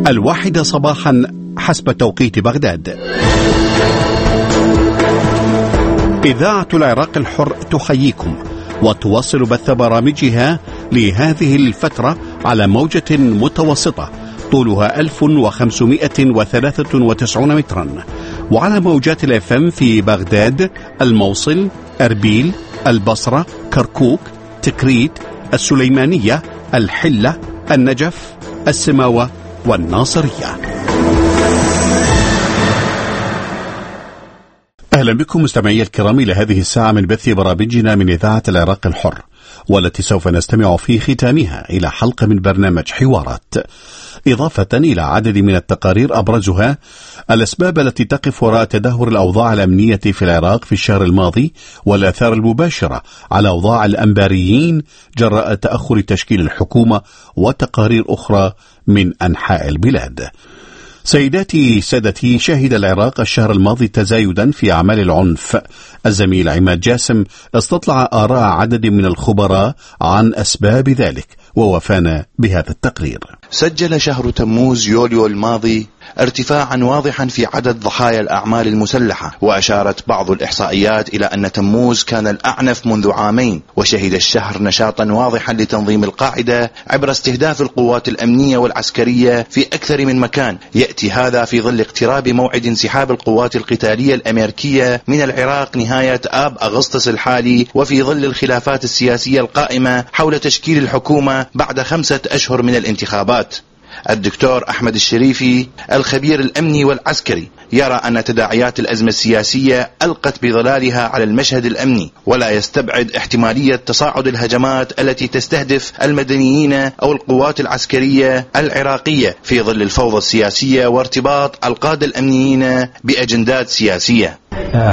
1 صباحا حسب توقيت بغداد. إذاعة العراق الحر تحييكم وتواصل بث برامجها لهذه الفترة على موجة متوسطة طولها 1593 مترا، وعلى موجات الFM في بغداد، الموصل، أربيل، البصرة، كركوك، تكريت، السليمانية، الحلة، النجف، السماوة والناصرية. أهلا بكم مستمعي الكرام إلى هذه الساعة من بث برامجنا من إذاعة العراق الحر، والتي سوف نستمع في ختامها إلى حلقة من برنامج حوارات، إضافة إلى عدد من التقارير أبرزها الأسباب التي تقف وراء تدهور الأوضاع الأمنية في العراق في الشهر الماضي، والآثار المباشرة على أوضاع الأنباريين جراء تأخر تشكيل الحكومة، وتقارير أخرى من أنحاء البلاد. سيداتي سادتي، شهد العراق الشهر الماضي تزايدا في أعمال العنف. الزميل عماد جاسم استطلع آراء عدد من الخبراء عن أسباب ذلك، ووفانا بهذا التقرير. سجل شهر تموز يوليو الماضي ارتفاعا واضحا في عدد ضحايا الأعمال المسلحة، وأشارت بعض الإحصائيات إلى أن تموز كان الأعنف منذ عامين. وشهد الشهر نشاطا واضحا لتنظيم القاعدة عبر استهداف القوات الأمنية والعسكرية في أكثر من مكان. يأتي هذا في ظل اقتراب موعد انسحاب القوات القتالية الأمريكية من العراق نهاية آب أغسطس الحالي، وفي ظل الخلافات السياسية القائمة حول تشكيل الحكومة بعد 5 أشهر من الانتخابات. الدكتور أحمد الشريفي الخبير الأمني والعسكري يرى أن تداعيات الأزمة السياسية ألقت بظلالها على المشهد الأمني، ولا يستبعد احتمالية تصاعد الهجمات التي تستهدف المدنيين أو القوات العسكرية العراقية في ظل الفوضى السياسية وارتباط القادة الأمنيين بأجندات سياسية.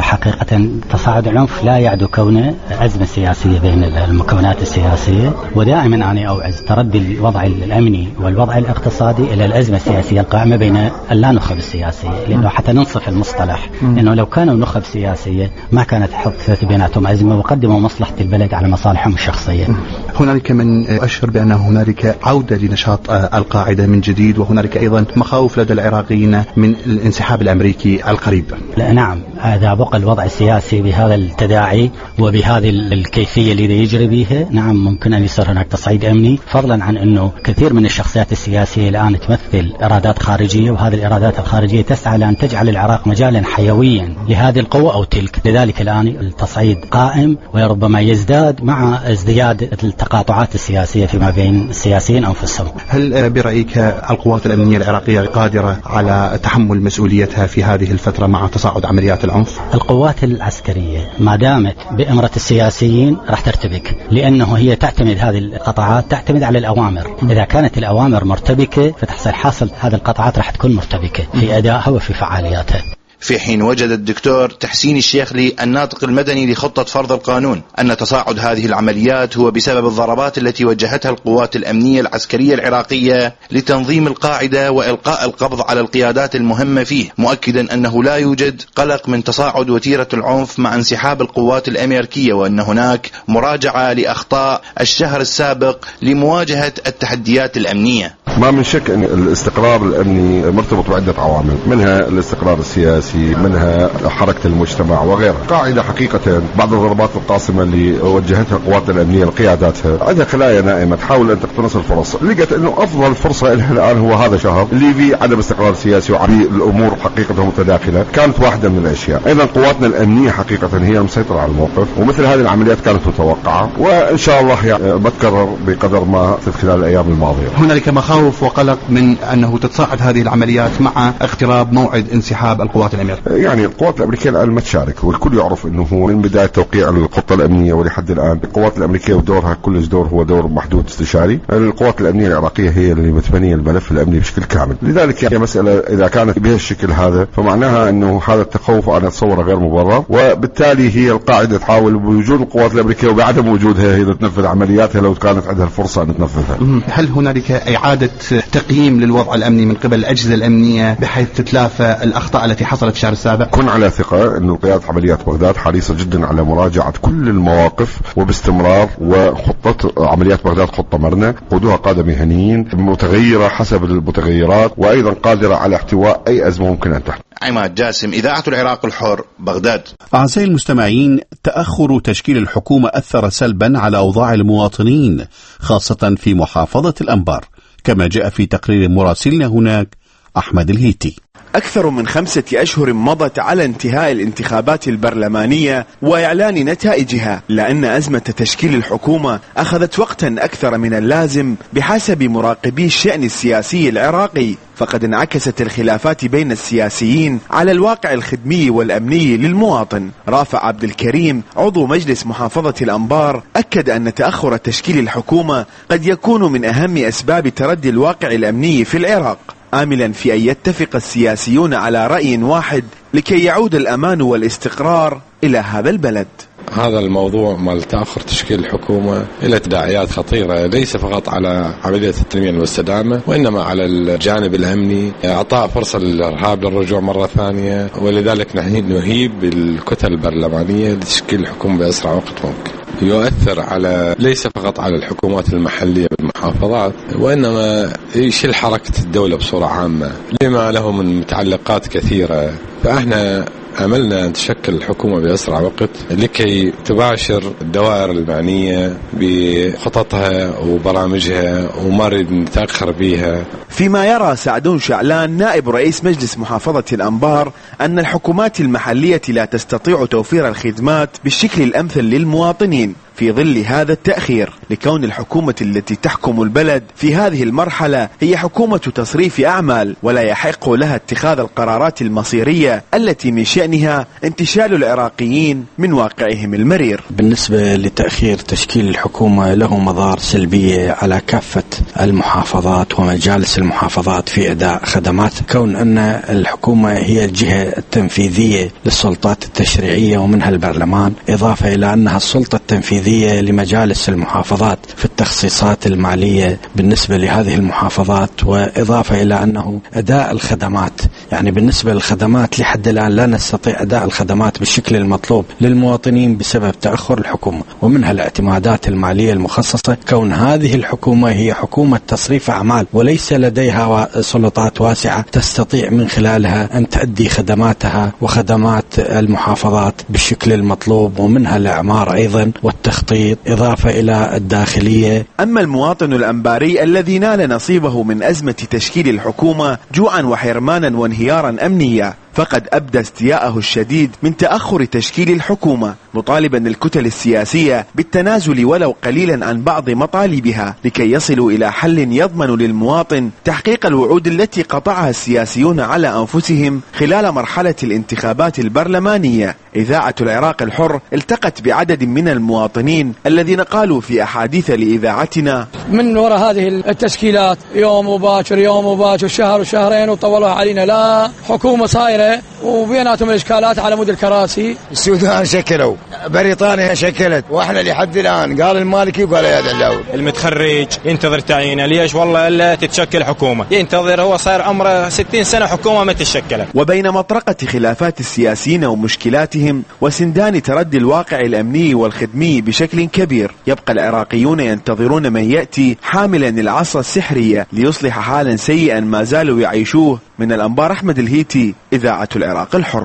حقيقة تصاعد العنف لا يعد كونه أزمة سياسية بين المكونات السياسية، ودائما أنا أوعز تردي الوضع الأمني والوضع الاقتصادي إلى الأزمة السياسية القائمة بين اللانخب السياسية، لأنه حتى ننصف المصطلح، لأنه لو كانوا نخب سياسية ما كانت حدثت بيناتهم أزمة وقدموا مصلحة البلد على مصالحهم الشخصية. هنالك من أشر بأن هنالك عودة لنشاط القاعدة من جديد، وهنالك أيضا مخاوف لدى العراقيين من الانسحاب الأمريكي القريب. نعم، إذا بقى الوضع السياسي بهذا التداعي وبهذه الكيفية اللي يجري بها، نعم ممكن أن يصير هناك تصعيد أمني، فضلا عن أنه كثير من الشخصيات السياسية الآن تمثل إرادات خارجية، وهذه الإرادات الخارجية تسعى لأن تجعل العراق مجالا حيويا لهذه القوة أو تلك. لذلك الآن التصعيد قائم، وربما يزداد مع ازدياد التقاطعات السياسية فيما بين السياسيين أنفسهم. هل برأيك القوات الأمنية العراقية قادرة على تحمل مسؤوليتها في هذه الفترة مع تصاعد عمليات العنف؟ القوات العسكرية ما دامت بإمرة السياسيين راح ترتبك، لأنه هي تعتمد، هذه القطاعات تعتمد على الأوامر. إذا كانت الأوامر مرتبكة فتحصل حاصل هذه القطاعات راح تكون مرتبكة في أدائها وفي فعالياتها. في حين وجد الدكتور تحسين الشيخلي الناطق المدني لخطة فرض القانون أن تصاعد هذه العمليات هو بسبب الضربات التي وجهتها القوات الأمنية العسكرية العراقية لتنظيم القاعدة وإلقاء القبض على القيادات المهمة فيه، مؤكدا أنه لا يوجد قلق من تصاعد وتيرة العنف مع انسحاب القوات الأمريكية، وأن هناك مراجعة لأخطاء الشهر السابق لمواجهة التحديات الأمنية. ما من شك أن الاستقرار الأمني مرتبط بعدة عوامل، منها الاستقرار السياسي، منها حركة المجتمع وغيرها. قاعدة حقيقة بعض الضربات القاصمة اللي وجهتها القوات الأمنية لقياداتها عندها خلايا نائمة تحاول أن تقتنص الفرص. لقت أنه أفضل فرصة لها الآن هو هذا شهر اللي فيه عدم استقرار سياسي وعليه الأمور حقيقة متداخلة، كانت واحدة من الأشياء. أيضا قواتنا الأمنية حقيقة هي المسيطرة على الموقف، ومثل هذه العمليات كانت متوقعة، وإن شاء الله بتكرر بقدر ما في خلال الأيام الماضية. هنالك مخاوف وقلق من أنه تتصاعد هذه العمليات مع اقتراب موعد انسحاب القوات الأمريكية. يعني القوات الأمريكية الآن ما تشارك، والكل يعرف أنه من بداية توقيع الخطة الأمنية ولحد الآن القوات الأمريكية ودورها كل دور هو دور محدود استشاري. القوات الأمنية العراقية هي اللي متبنية الملف الأمني بشكل كامل. لذلك يعني مسألة إذا كانت بهالشكل هذا فمعناها أنه هذا التخوف أنا أتصوره غير مبرر، وبالتالي هي القاعدة تحاول بوجود القوات الأمريكية وبعدم وجودها هي تنفذ عملياتها لو كانت عندها الفرصة أن تنفذها. هل هنالك إعادة إعادة تقييم للوضع الأمني من قبل الأجهزة الأمنية بحيث تتلافى الأخطاء التي حصلت الشهر السابق؟ كن على ثقة أن قيادة عمليات بغداد حريصة جدا على مراجعة كل المواقف وباستمرار، وخطة عمليات بغداد خطة مرنة قودوها قادة مهنيين متغيرة حسب المتغيرات، وأيضا قادرة على احتواء أي أزمة ممكن أن تحدث. عماد جاسم، إذاعة العراق الحر، بغداد. أعزائي المستمعين، تأخر تشكيل الحكومة أثر سلبا على أوضاع المواطنين خاصة في محافظة الأنبار، كما جاء في تقرير مراسلنا هناك أحمد الهيتي. أكثر من 5 أشهر مضت على انتهاء الانتخابات البرلمانية وإعلان نتائجها، لأن أزمة تشكيل الحكومة أخذت وقتا أكثر من اللازم بحسب مراقبي الشأن السياسي العراقي، فقد انعكست الخلافات بين السياسيين على الواقع الخدمي والأمني للمواطن. رافع عبد الكريم عضو مجلس محافظة الأنبار أكد أن تأخر تشكيل الحكومة قد يكون من أهم أسباب تردي الواقع الأمني في العراق، آملا في أن يتفق السياسيون على رأي واحد لكي يعود الأمان والاستقرار إلى هذا البلد. هذا الموضوع مال تأخر تشكيل الحكومة له تداعيات خطيرة، ليس فقط على عملية التنمية والسلامة وإنما على الجانب الأمني، إعطاء فرصة للإرهاب للرجوع مرة ثانية، ولذلك نحن نهيب بالكتل البرلمانية لتشكيل الحكومة بأسرع وقت ممكن. يؤثر على ليس فقط على الحكومات المحلية بالمحافظات، وإنما يشيل حركة الدولة بصورة عامة لما له من متعلقات كثيرة. فإحنا أملنا أن تشكل الحكومة بأسرع وقت لكي تباشر الدوائر المعنية بخططها وبرامجها وما نريد نتأخر بها. فيما يرى سعدون شعلان نائب رئيس مجلس محافظة الأنبار أن الحكومات المحلية لا تستطيع توفير الخدمات بالشكل الأمثل للمواطنين في ظل هذا التأخير، لكون الحكومة التي تحكم البلد في هذه المرحلة هي حكومة تصريف أعمال، ولا يحق لها اتخاذ القرارات المصيرية التي من شأنها انتشال العراقيين من واقعهم المرير. بالنسبة لتأخير تشكيل الحكومة له مضار سلبية على كافة المحافظات ومجالس المحافظات في أداء خدمات، كون أن الحكومة هي الجهة التنفيذية للسلطات التشريعية ومنها البرلمان، إضافة إلى أنها السلطة التنفيذية لمجالس المحافظات في التخصيصات المالية بالنسبة لهذه المحافظات، وإضافة إلى أنه أداء الخدمات، يعني بالنسبة للخدمات لحد الآن لا نستطيع أداء الخدمات بالشكل المطلوب للمواطنين بسبب تأخر الحكومة، ومنها الاعتمادات المالية المخصصة، كون هذه الحكومة هي حكومة تصريف أعمال وليس لديها سلطات واسعة تستطيع من خلالها أن تؤدي خدماتها وخدمات المحافظات بالشكل المطلوب، ومنها الإعمار أيضا والتخطيط، إضافة إلى الداخلية. أما المواطن الأنباري الذي نال نصيبه من أزمة تشكيل الحكومة جوعا وحرمانا وانهيارا أمنيا، فقد أبدى استياءه الشديد من تأخر تشكيل الحكومة، مطالبا الكتل السياسية بالتنازل ولو قليلا عن بعض مطالبها لكي يصلوا إلى حل يضمن للمواطن تحقيق الوعود التي قطعها السياسيون على أنفسهم خلال مرحلة الانتخابات البرلمانية. إذاعة العراق الحر التقت بعدد من المواطنين الذين قالوا في أحاديث لإذاعتنا: من وراء هذه التشكيلات يوم وباكر يوم وباكر شهر وشهرين وطولوها علينا، لا حكومة صايرة وبيناتهم الإشكالات على مود الكراسي. السودان شكلوا، بريطانيا شكلت، واحنا لحد الآن قال المالكي وقال يا دلاوي. المتخرج ينتظر تعيينه، ليش؟ والله إلا تتشكل حكومة، ينتظر هو صار عمره 60 سنة حكومة ما تتشكل. وبين مطرقة خلافات السياسيين ومشكلاتهم وسندان تردي الواقع الأمني والخدمي بشكل كبير، يبقى العراقيون ينتظرون من يأتي حاملا العصا السحرية ليصلح حالا سيئا ما زالوا يعيشوه. من الأنبار أحمد الهيتي، إذاعة العراق الحر.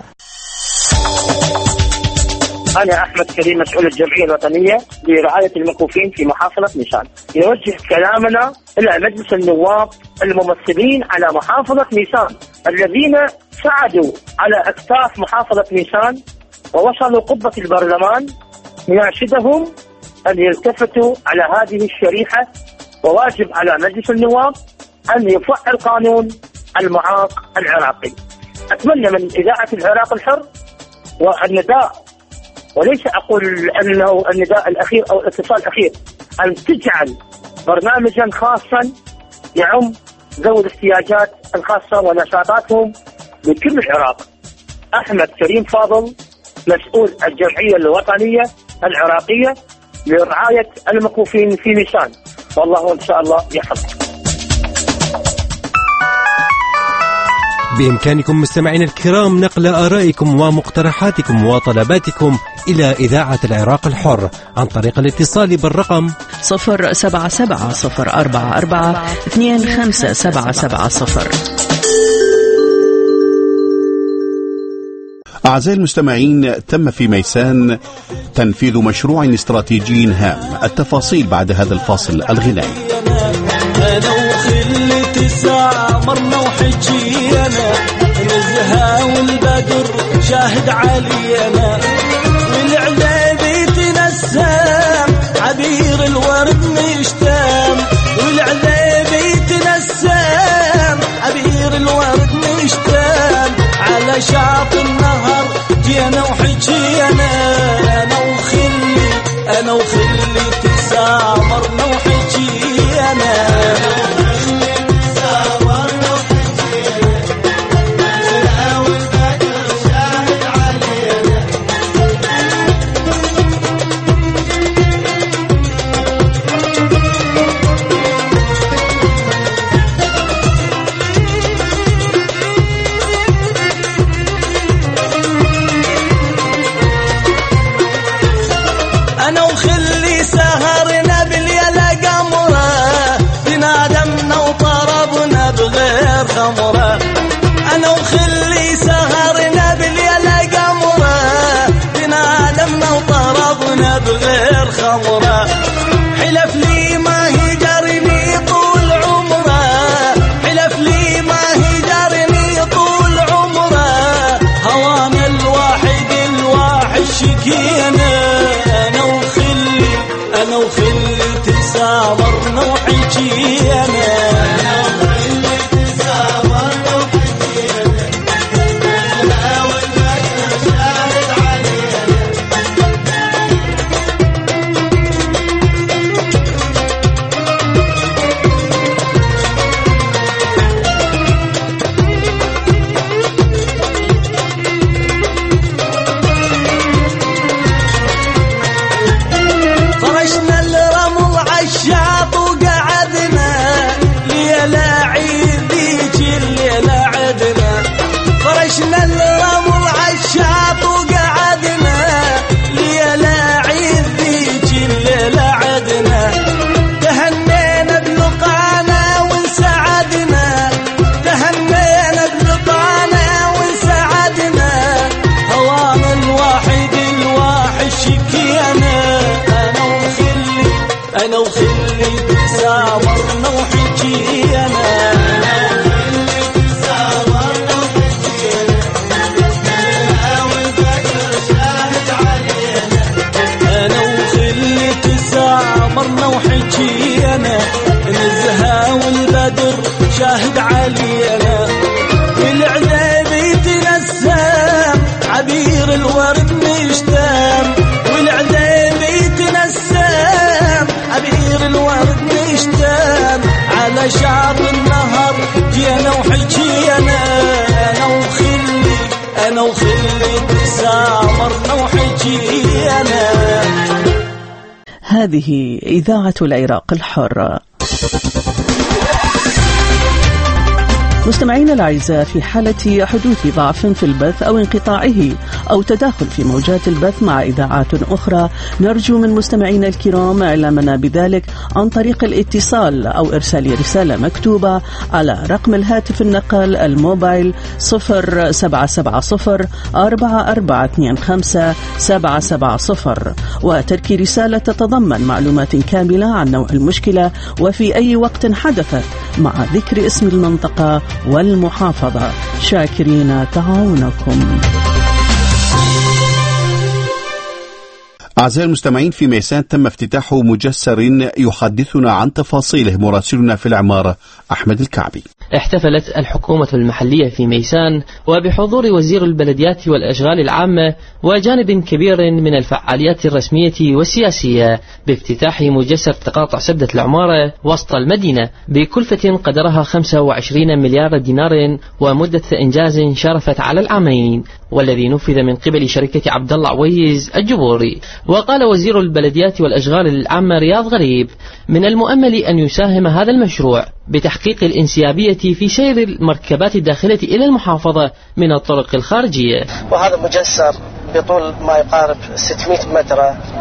أنا أحمد كريم مسؤول الجمعية الوطنية لرعاية الموقوفين في محافظة نيسان. نوجه كلامنا إلى مجلس النواب الممثلين على محافظة نيسان الذين صعدوا على أكتاف محافظة نيسان ووصلوا قبة البرلمان، نناشدهم أن يلتفتوا على هذه الشريحة، وواجب على مجلس النواب أن يفعل قانون المعاق العراقي. أتمنى من إذاعة العراق الحر والنداء، وليس أقول أنه النداء الأخير أو الاتصال الأخير، أن تجعل برنامجا خاصا يعم ذوي الاحتياجات الخاصة ونشاطاتهم بكل العراق. أحمد كريم فاضل مسؤول الجمعية الوطنية العراقية لرعاية الموقوفين في نيسان، والله إن شاء الله يحفظ. بإمكانكم مستمعينا الكرام نقل آرائكم ومقترحاتكم وطلباتكم إلى إذاعة العراق الحر عن طريق الاتصال بالرقم 077-044-25770. أعزائي المستمعين، تم في ميسان تنفيذ مشروع استراتيجي هام. التفاصيل بعد هذا الفاصل الغنائي. أنا وخلتي سامرنا وحجينا، نزهة والبدر شاهد علينا، والعليبي تنسام عبير الورد مشتام، والعليبي تنسام عبير الورد مشتام، على شاطئ النهر جينا وحجينا، أنا وخلتي سامرنا وحجينا. أنا وخلي سهرنا بالليلة قمرة، تنادمنا وطربنا بغير خمرة، حلف لي ما هي جرني طول عمره، حلف لي ما هي جرني طول عمره، هوانا الواحد شكينا، أنا وخلي تسامرنا وحجينا. أنا وخلي تسامرنا وحجينا، أنا وخلي تسامرنا وحجينا، نزهة والبدر شاهد علينا، والعليبي تنسام عبير الورد مشتام، والعليبي تنسام عبير الورد مشتام، على شاطئ النهر جينا وحجينا، أنا وخلي تسامرنا وحجينا. هذه إذاعة العراق الحر. مستمعينا الأعزاء، في حالة حدوث ضعف في البث أو انقطاعه أو تداخل في موجات البث مع إذاعات أخرى، نرجو من مستمعينا الكرام إعلامنا بذلك عن طريق الاتصال أو إرسال رسالة مكتوبة على رقم الهاتف النقال الموبايل 077044257770، وترك رسالة تتضمن معلومات كاملة عن نوع المشكلة وفي أي وقت حدثت، مع ذكر اسم المنطقة والمحافظة. شاكرين تعاونكم. أعزائي المستمعين، في ميسان تم افتتاح مجسر يحدثنا عن تفاصيله مراسلنا في العمارة أحمد الكعبي. احتفلت الحكومة المحلية في ميسان وبحضور وزير البلديات والأشغال العامة وجانب كبير من الفعاليات الرسمية والسياسية بافتتاح مجسر تقاطع سدة العمارة وسط المدينة بكلفة قدرها 25 مليار دينار ومدة إنجاز شرفت على العامين، والذي نفذ من قبل شركة عبد الله عويز الجبوري. وقال وزير البلديات والأشغال العامة رياض غريب من المؤمل أن يساهم هذا المشروع بتحقيق الانسيابية في سير المركبات الداخلة إلى المحافظة من الطرق الخارجية. وهذا مجسر بطول ما يقارب 600 متر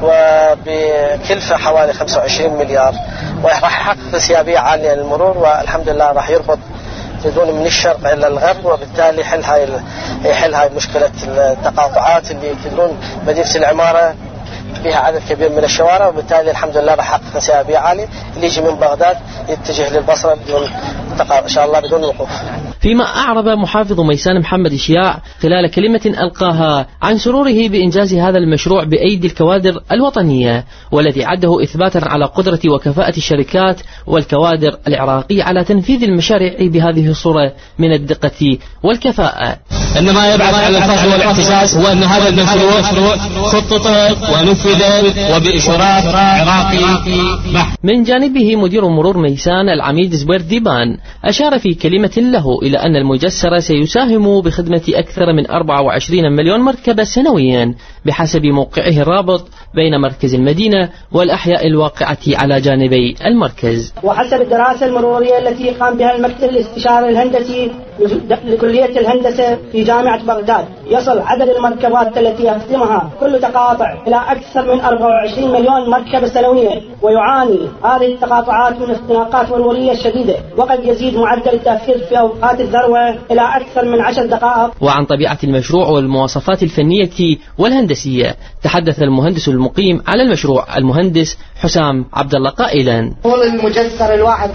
وبكلفة حوالي 25 مليار، وراح يحقق انسيابية عالية للمرور، والحمد لله راح يربط بدون من الشرق إلى الغرب، وبالتالي يحل هاي مشكلة التقاطعات اللي يكونون مدينة العمارة بها عدد كبير من الشوارع، وبالتالي الحمد لله راح يحقق انسيابية عالية اللي يجي من بغداد يتجه للبصرة بدون إن شاء الله بدون وقوف. فيما أعرب محافظ ميسان محمد إشياع خلال كلمة ألقاها عن سروره بإنجاز هذا المشروع بأيدي الكوادر الوطنية، والذي عده إثباتا على قدرة وكفاءة الشركات والكوادر العراقية على تنفيذ المشاريع بهذه الصورة من الدقة والكفاءة. إنما يبعث على الفخر والاعتزاز هو أن هذا المشروع خطط ونفذ وبإشراف عراقي بحت. من جانبه مدير مرور ميسان العميد زبير ديبان أشار في كلمة له إلى أن المجسر سيساهم بخدمة أكثر من 24 مليون مركبة سنويا بحسب موقعه الرابط بين مركز المدينة والأحياء الواقعة على جانبي المركز. وحسب الدراسة المرورية التي قام بها المكتب الاستشاري الهندسي لكلية الهندسة في جامعة بغداد، يصل عدد المركبات التي يخدمها كل تقاطع إلى أكثر من 24 مليون مركبة سنويا، ويعاني هذه التقاطعات من اختناقات مرورية شديدة، وقد يزيد معدل التأخير في أوقات الذروة إلى أكثر من 10 دقائق. وعن طبيعة المشروع والمواصفات الفنية والهندسية تحدث المهندس المقيم على المشروع المهندس حسام عبد الله قائلا: طول المجسر الواحد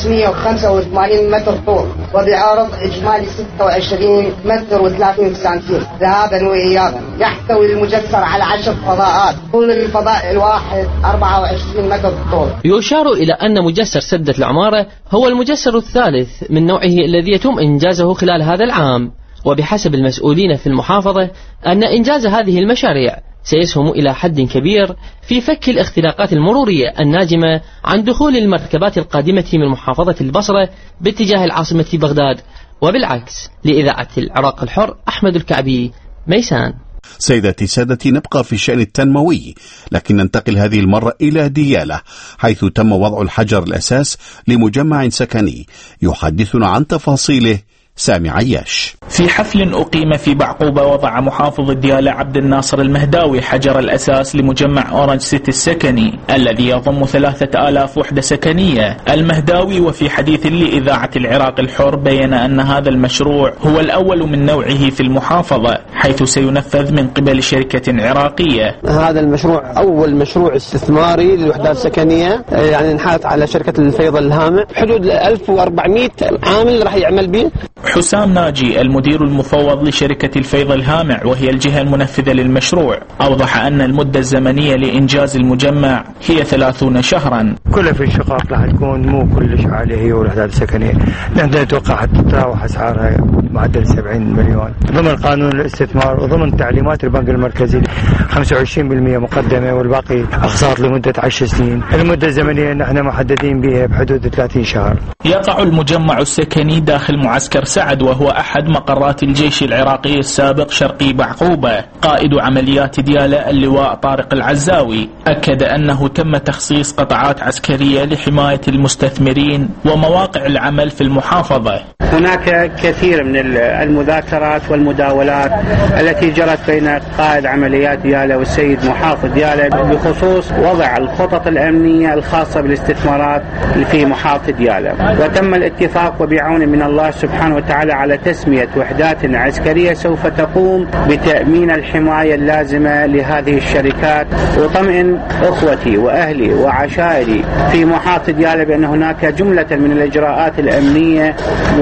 585 متر طول، وبعرض إجمالي 26 متر و30 سنتيم ذهابا وإيابا. يحتوي المجسر على 10 فضاءات، طول الفضاء الواحد 24 متر طول. يشار إلى أن مجسر سدة العمارة هو المجسر الثالث من نوعه الذي يتم إنجازه خلال هذا العام، وبحسب المسؤولين في المحافظة أن إنجاز هذه المشاريع سيسهم إلى حد كبير في فك الاختلاقات المرورية الناجمة عن دخول المركبات القادمة من محافظة البصرة باتجاه العاصمة بغداد، وبالعكس. لإذاعة العراق الحر، أحمد الكعبي، ميسان. سيداتي سادتي، نبقى في الشأن التنموي، لكن ننتقل هذه المرة إلى ديالة، حيث تم وضع الحجر الأساس لمجمع سكني. يحدثنا عن تفاصيله سامي عياش. في حفل أقيم في بعقوبة وضع محافظ ديالى عبد الناصر المهداوي حجر الأساس لمجمع أورنج سيتي السكني الذي يضم 3000 وحدة سكنية. المهداوي وفي حديث لإذاعة العراق الحر بيّن أن هذا المشروع هو الأول من نوعه في المحافظة، حيث سينفذ من قبل شركة عراقية. هذا المشروع أول مشروع استثماري للوحدات السكنية، يعني انحات على شركة الفيض الهامع، حدود 1400 عامل راح يعمل به. حسام ناجي المدير المفوض لشركة الفيض الهامع وهي الجهة المنفذة للمشروع أوضح أن المدة الزمنية لإنجاز المجمع هي 30 شهرا. كلها في الشقق راح تكون مو كلش عالية هي والوحدات السكنية، نحن نتوقع حتى تتراوح أسعارها معدل 70 مليون ضمن قانون الاستثمار وضمن تعليمات البنك المركزي. 25% مقدمة والباقي أقساط لمدة 10 سنين. المدة الزمنية نحن محددين بها بحدود 30 شهر. يقع المجمع السكني داخل معسكر سعد، وهو أحد مقرات الجيش العراقي السابق شرقي بعقوبة. قائد عمليات ديالى اللواء طارق العزاوي أكد أنه تم تخصيص قطاعات عسكرية لحماية المستثمرين ومواقع العمل في المحافظة. هناك كثير من المذاكرات والمداولات التي جرت بين قائد عمليات ديالى والسيد محافظ ديالى بخصوص وضع الخطط الأمنية الخاصة بالاستثمارات في محافظة ديالى، وتم الاتفاق وبعون من الله سبحانه وتعالى على تسمية وحدات عسكرية سوف تقوم بتأمين الحماية اللازمة لهذه الشركات. وطمئن أخوتي وأهلي وعشائري في محافظة ديالى بأن هناك جملة من الإجراءات الأمنية،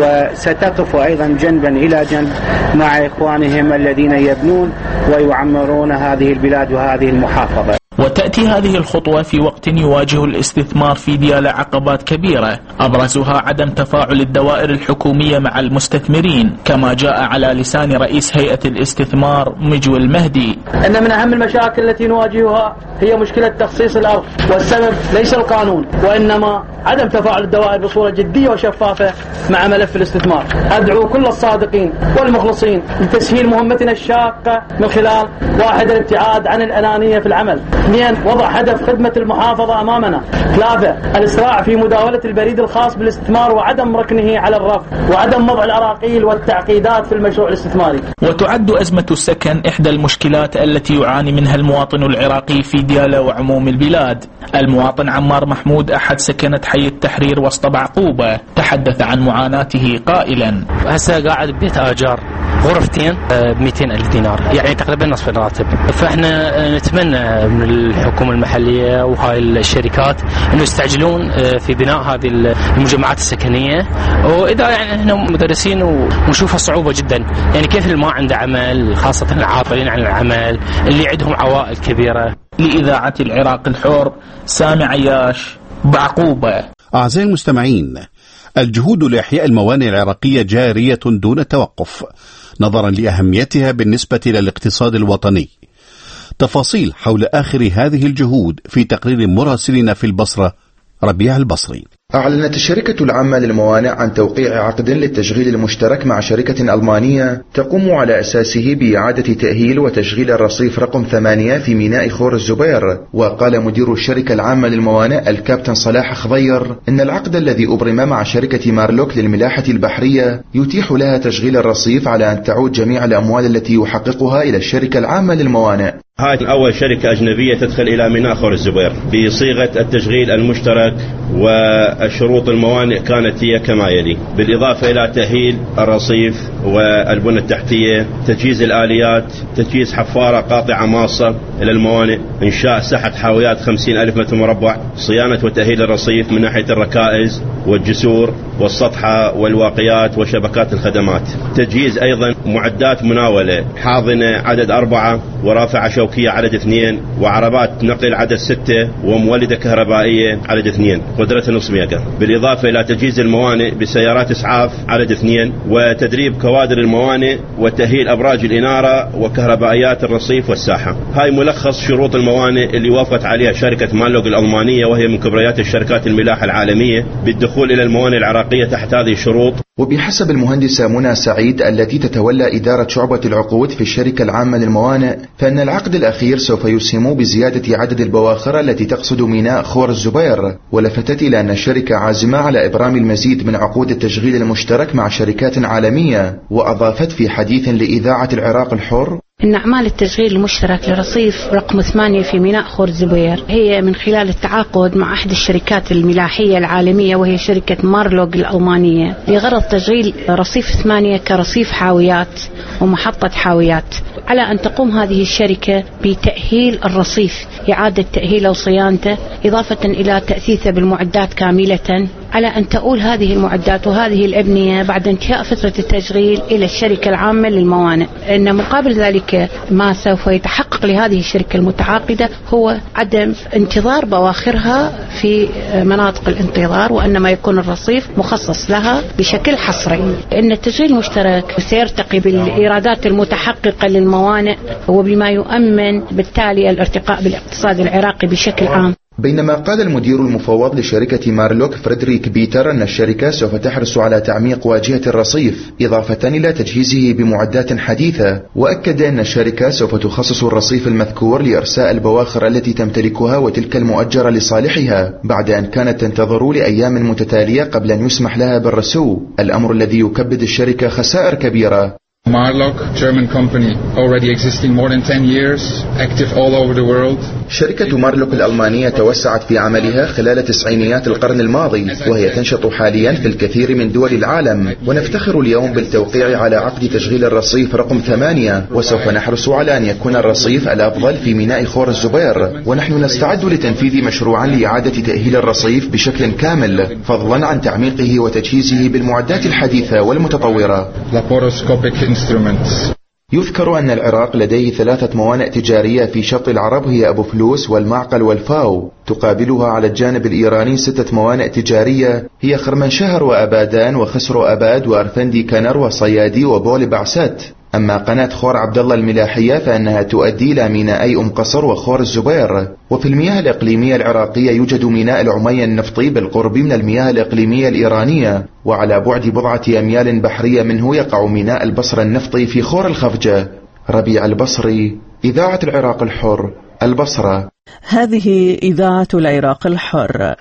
وستقف أيضا جنبا إلى جنب مع إخوانهم الذين يبنون ويعمرون هذه البلاد وهذه المحافظة. وتأتي هذه الخطوة في وقت يواجه الاستثمار في ديالى عقبات كبيرة، أبرزها عدم تفاعل الدوائر الحكومية مع المستثمرين، كما جاء على لسان رئيس هيئة الاستثمار مجوى المهدي. إن من أهم المشاكل التي نواجهها هي مشكلة تخصيص الأرض، والسبب ليس القانون وإنما عدم تفاعل الدوائر بصورة جدية وشفافة مع ملف الاستثمار. أدعو كل الصادقين والمخلصين لتسهيل مهمتنا الشاقة من خلال: 1. الابتعاد عن الأنانية في العمل. 2. وضع هدف خدمة المحافظة أمامنا. 3. الإسراع في مداولة البريد الخاص بالاستثمار وعدم ركنه على الرف، وعدم وضع الأراقيل والتعقيدات في المشروع الاستثماري. وتعد أزمة السكن إحدى المشكلات التي يعاني منها المواطن العراقي في ديالى وعموم البلاد. المواطن عمار محمود أحد سكنة حي التحرير وسط بعقوبة تحدث عن معاناته قائلا: هسه قاعد ببيت آجار غرفتين ب200,000 دينار، يعني تقريبا نصف الراتب. فاحنا نتمنى من الحكومة المحلية وهاي الشركات انه يستعجلون في بناء هذه المجمعات السكنية، واذا يعني احنا مدرسين ونشوفها صعوبة جدا، يعني كيف اللي ما عنده عمل، خاصة العاطلين عن العمل اللي عندهم عوائل كبيرة. لإذاعة العراق الحر، سامي عياش، بعقوبة. أعزائي المستمعين، الجهود لإحياء الموانئ العراقية جارية دون توقف نظرا لأهميتها بالنسبة للاقتصاد الوطني. تفاصيل حول آخر هذه الجهود في تقرير مراسلنا في البصرة ربيع البصري. أعلنت الشركة العامة للموانئ عن توقيع عقد للتشغيل المشترك مع شركة ألمانية تقوم على أساسه بإعادة تأهيل وتشغيل الرصيف رقم 8 في ميناء خور الزبير. وقال مدير الشركة العامة للموانئ الكابتن صلاح خضير إن العقد الذي أبرم مع شركة مارلوك للملاحة البحرية يتيح لها تشغيل الرصيف على أن تعود جميع الأموال التي يحققها إلى الشركة العامة للموانئ. هاي أول شركة أجنبية تدخل إلى ميناء خور الزبير بصيغة التشغيل المشترك، والشروط الموانئ كانت هي كما يلي: بالإضافة إلى تأهيل الرصيف والبنى التحتية، تجهيز الآليات، تجهيز حفارة قاطعة ماصة إلى الموانئ، إنشاء ساحة حاويات 50,000 متر مربع، صيانة وتأهيل الرصيف من ناحية الركائز والجسور والسطحة والواقيات وشبكات الخدمات، تجهيز أيضا معدات مناولة، حاضنة عدد 4 ورافعة شوكية عدد 2 وعربات نقل عدد 6 ومولدة كهربائية عدد 2 قدرتها نصف ميجا، بالإضافة إلى تجهيز الموانئ بسيارات إسعاف عدد 2 وتدريب كوادر الموانئ وتأهيل أبراج الإنارة وكهربائيات الرصيف والساحة. هاي ملخص شروط الموانئ اللي وافقت عليها شركة مارلوك الألمانية، وهي من كبريات الشركات الملاحة العالمية بالدخول إلى الموانئ العراقية تحت هذه الشروط. وبحسب المهندسة منى سعيد التي تتولى إدارة شعبة العقود في الشركة العامة للموانئ، فإن العقد الأخير سوف يسهم بزيادة عدد البواخر التي تقصد ميناء خور الزبير. ولفتت إلى أن الشركة عازمة على إبرام المزيد من عقود التشغيل المشترك مع شركات عالمية. وأضافت في حديث لإذاعة العراق الحر: إن أعمال التشغيل المشترك لرصيف رقم 8 في ميناء خور الزبير هي من خلال التعاقد مع أحد الشركات الملاحية العالمية وهي شركة مارلوك الألمانية لغرض تشغيل رصيف 8 كرصيف حاويات ومحطة حاويات، على أن تقوم هذه الشركة بتأهيل الرصيف، إعادة تأهيله وصيانته، إضافة إلى تأثيثه بالمعدات كاملة، على أن تؤول هذه المعدات وهذه الأبنية بعد انتهاء فترة التشغيل إلى الشركة العامة للموانئ. إن مقابل ذلك ما سوف يتحقق لهذه الشركة المتعاقدة هو عدم انتظار بواخرها في مناطق الانتظار، وإنما يكون الرصيف مخصص لها بشكل حصري. إن التشغيل المشترك سيرتقي بالإيرادات المتحققة للموانئ وبما يؤمن بالتالي الارتقاء بالاقتصاد العراقي بشكل عام. بينما قال المدير المفوض لشركة مارلوك فريدريك بيتر أن الشركة سوف تحرص على تعميق واجهة الرصيف إضافة إلى تجهيزه بمعدات حديثة. وأكد أن الشركة سوف تخصص الرصيف المذكور لإرساء البواخر التي تمتلكها وتلك المؤجرة لصالحها، بعد أن كانت تنتظر لأيام متتالية قبل أن يسمح لها بالرسو، الأمر الذي يكبد الشركة خسائر كبيرة. Marlock, German company, already existing more than 10 years, active all over the world. شركة مارلوك الألمانية توسعت في عملها خلال تسعينيات القرن الماضي، وهي تنشط حاليا في الكثير من دول العالم. ونفتخر اليوم بالتوقيع على عقد تشغيل الرصيف رقم 8، وسوف نحرص على أن يكون الرصيف الأفضل في ميناء خور الزبير. ونحن نستعد لتنفيذ مشروعا لإعادة تأهيل الرصيف بشكل كامل، فضلا عن تعميقه وتجهيزه بالمعدات الحديثة والمتطورة. يذكر أن العراق لديه 3 موانئ تجارية في شط العرب، هي أبو فلوس والمعقل والفاو. تقابلها على الجانب الإيراني 6 موانئ تجارية هي خرمنشهر وأبادان وخسر أباد وأرفندي كنر وصيادي وبول بعسات. أما قناة خور عبد الله الملاحية فإنها تؤدي إلى ميناءي أم قصر وخور الزبير. وفي المياه الإقليمية العراقية يوجد ميناء العمية النفطي بالقرب من المياه الإقليمية الإيرانية، وعلى بعد بضعة أميال بحرية منه يقع ميناء البصرة النفطي في خور الخفجة. ربيع البصري، إذاعة العراق الحر، البصرة. هذه إذاعة العراق الحر.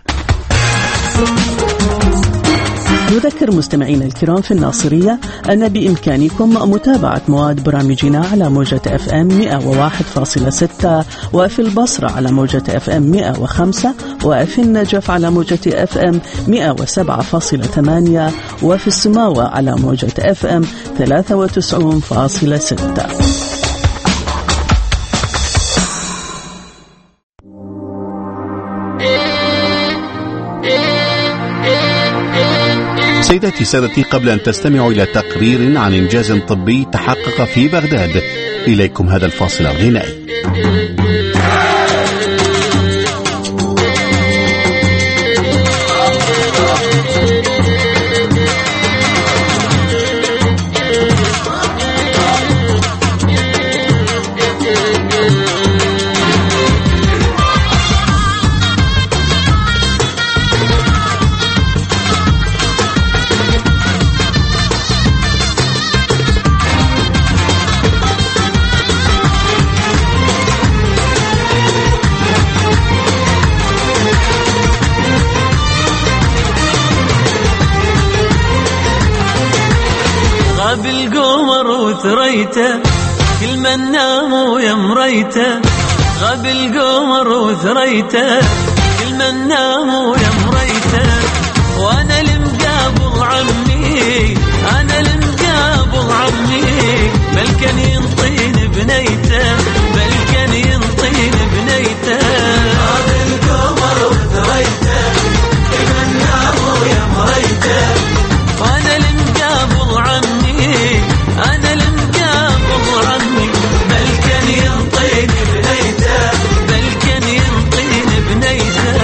نذكر مستمعينا الكرام في الناصرية أن بإمكانكم متابعة مواد برامجنا على موجة FM 101.6، وفي البصرة على موجة FM 105، وفي النجف على موجة FM 107.8، وفي السماوة على موجة FM 93.6. سيداتي سادتي، قبل أن تستمعوا إلى تقرير عن إنجاز طبي تحقق في بغداد، إليكم هذا الفاصل الغنائي. وثريته كل من نام ويمريته، غاب القمر وثريته كل من نام ويمريته، وانا المقابل عمي انا المقابل عمي، بل كان ينطين بنيته بل كان ينطين بنيته، غاب القمر وثريته كل من نام ويمريته، وانا المقابل عمي أنا المقابل عمي، بل كان ينطين بنيته بل كان ينطين بنيته.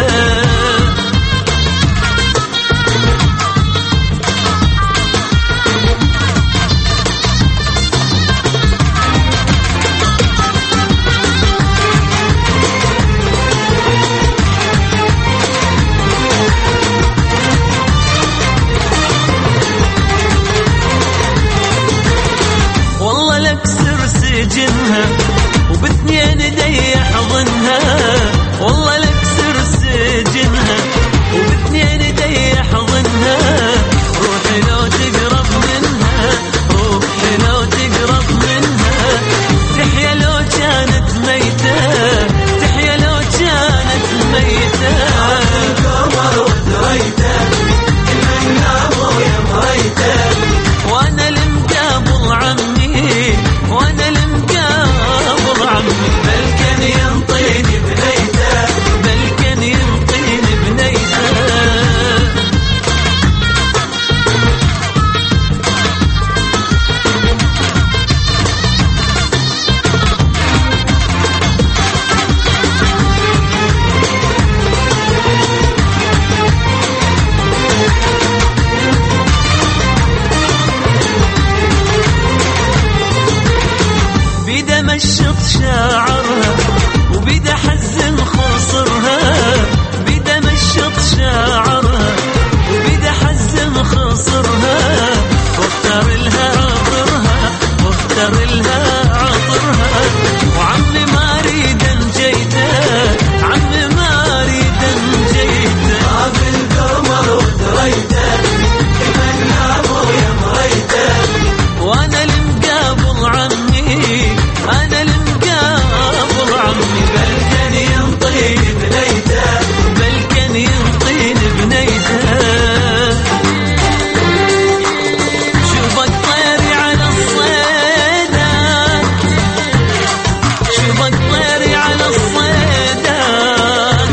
سجنها وباثنين دي يحضنها، والله لكسر سجنها وباثنين دي يحضنها، روحي لو تقرب منها روحي لو تقرب منها، تحيا لو كانت ميتة تحيا لو كانت ميتة، القمر وثريته كل من نام ويمريته، وانا المقابل عمي وانا المقابل عمي، بل كان ينطين بنيته بل كان ينطين بنيته. بيدا مشط شاعرها وبيدا حزن خصرها، بيدا مشط شاعرها وبيدا حزن خصرها، واختار لها عطرها واختار لها عطرها، وعمي ما اريد جيته عمي ما اريد جيته، غاب القمر وثريته كل من نام ويمريته، وانا المقابل عمي أنا المقابل عمي، بل كان ينطين بنيته بل كان ينطين بنيته. شوفك طيري على الصيدان شوفك طيري على الصيدان،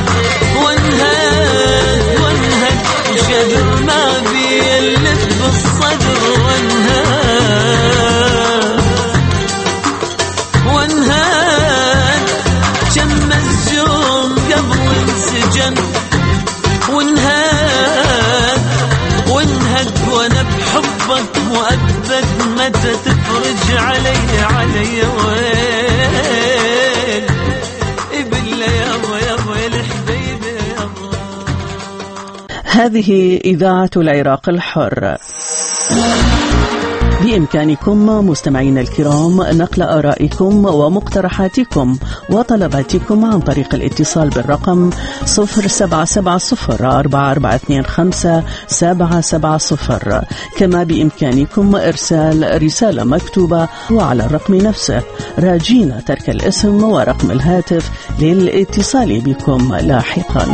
وانهد وانهد وشجر ما بيلف بالصدر، وانهد وانهد شم الزوم قبل انسجن، وانهد وانهد وانا بحبك مؤبد متى تترك افرج علي ويل بالله يابا الحبيبه يابا. هذه إذاعة العراق الحر. بإمكانكم مستمعينا الكرام نقل آرائكم ومقترحاتكم وطلباتكم عن طريق الاتصال بالرقم 0770-4425-770. كما بإمكانكم إرسال رسالة مكتوبة وعلى الرقم نفسه، راجين ترك الاسم ورقم الهاتف للاتصال بكم لاحقا.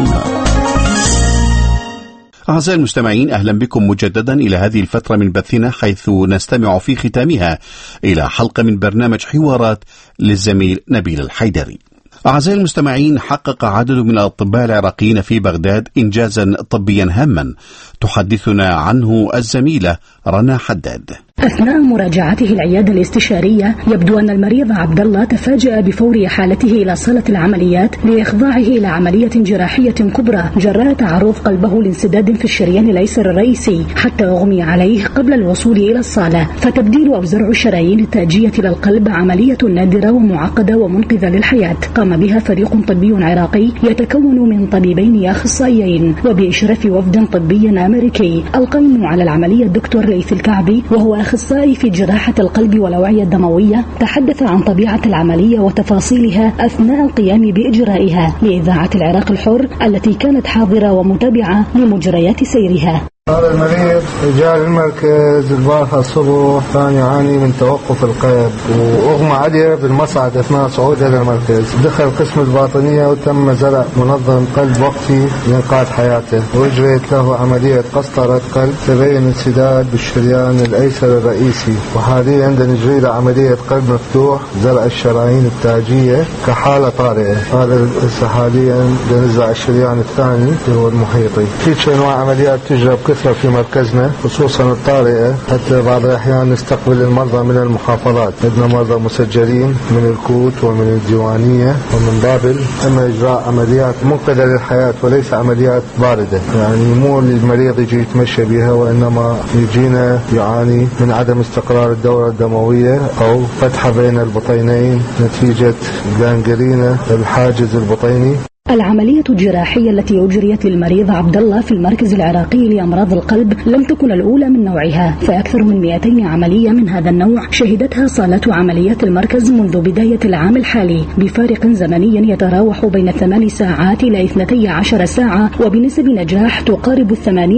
أعزائي المستمعين، أهلا بكم مجددا إلى هذه الفترة من بثنا، حيث نستمع في ختامها إلى حلقة من برنامج حوارات للزميل نبيل الحيدري. أعزائي المستمعين، حقق عدد من الأطباء العراقيين في بغداد إنجازا طبيا هاما تحدثنا عنه الزميلة رنا حداد. أثناء مراجعته العيادة الاستشارية يبدو أن المريض عبد الله تفاجأ بفور حالته إلى صالة العمليات لإخضاعه إلى عملية جراحية كبرى جراء تعرض قلبه لانسداد في الشريان الأيسر الرئيسي حتى أغمي عليه قبل الوصول إلى الصالة. فتبديل أو زرع الشرايين التاجية للقلب عملية نادرة ومعقدة ومنقذة للحياة قام بها فريق طبي عراقي يتكون من طبيبين أخصائيين وبإشراف وفد طبي أمريكي. القائم على العملية الدكتور ليث الكعبي وهو أخصائي في جراحة القلب والأوعية الدموية تحدث عن طبيعة العملية وتفاصيلها أثناء القيام بإجرائها لإذاعة العراق الحر التي كانت حاضرة ومتابعة لمجريات سيرها. هذا المريض جاء المركز البارحة الصبح كان يعاني من توقف القلب وأغمى عليه بالمصعد أثناء صعوده إلى المركز. دخل قسم الباطنية وتم زرع منظم قلب وقتي لإنقاذ حياته، وأجريت له عملية قسطرة قلب تبين انسداد بالشريان الأيسر الرئيسي، وحاليا نجري له عملية قلب مفتوح زرع الشرايين التاجية كحالة طارئة. هذا حاليا نزرع الشريان الثاني هو المحيطي. في أنواع عمليات تجرى في مركزنا خصوصا الطارئة، حتى بعض الأحيان نستقبل المرضى من المحافظات. عندنا مرضى مسجلين من الكوت ومن الديوانية ومن بابل. أما إجراء عمليات منقذة للحياة وليس عمليات باردة، يعني مو المريض يجي يتمشى بها، وإنما يجينا يعاني من عدم استقرار الدورة الدموية أو فتحة بين البطينين نتيجة جانجرينا الحاجز البطيني. العملية الجراحية التي أجريت للمريض عبد الله في المركز العراقي لأمراض القلب لم تكن الأولى من نوعها، فأكثر من 200 عملية من هذا النوع شهدتها صالة عمليات المركز منذ بداية العام الحالي بفارق زمني يتراوح بين 8 ساعات إلى 12 ساعة وبنسب نجاح تقارب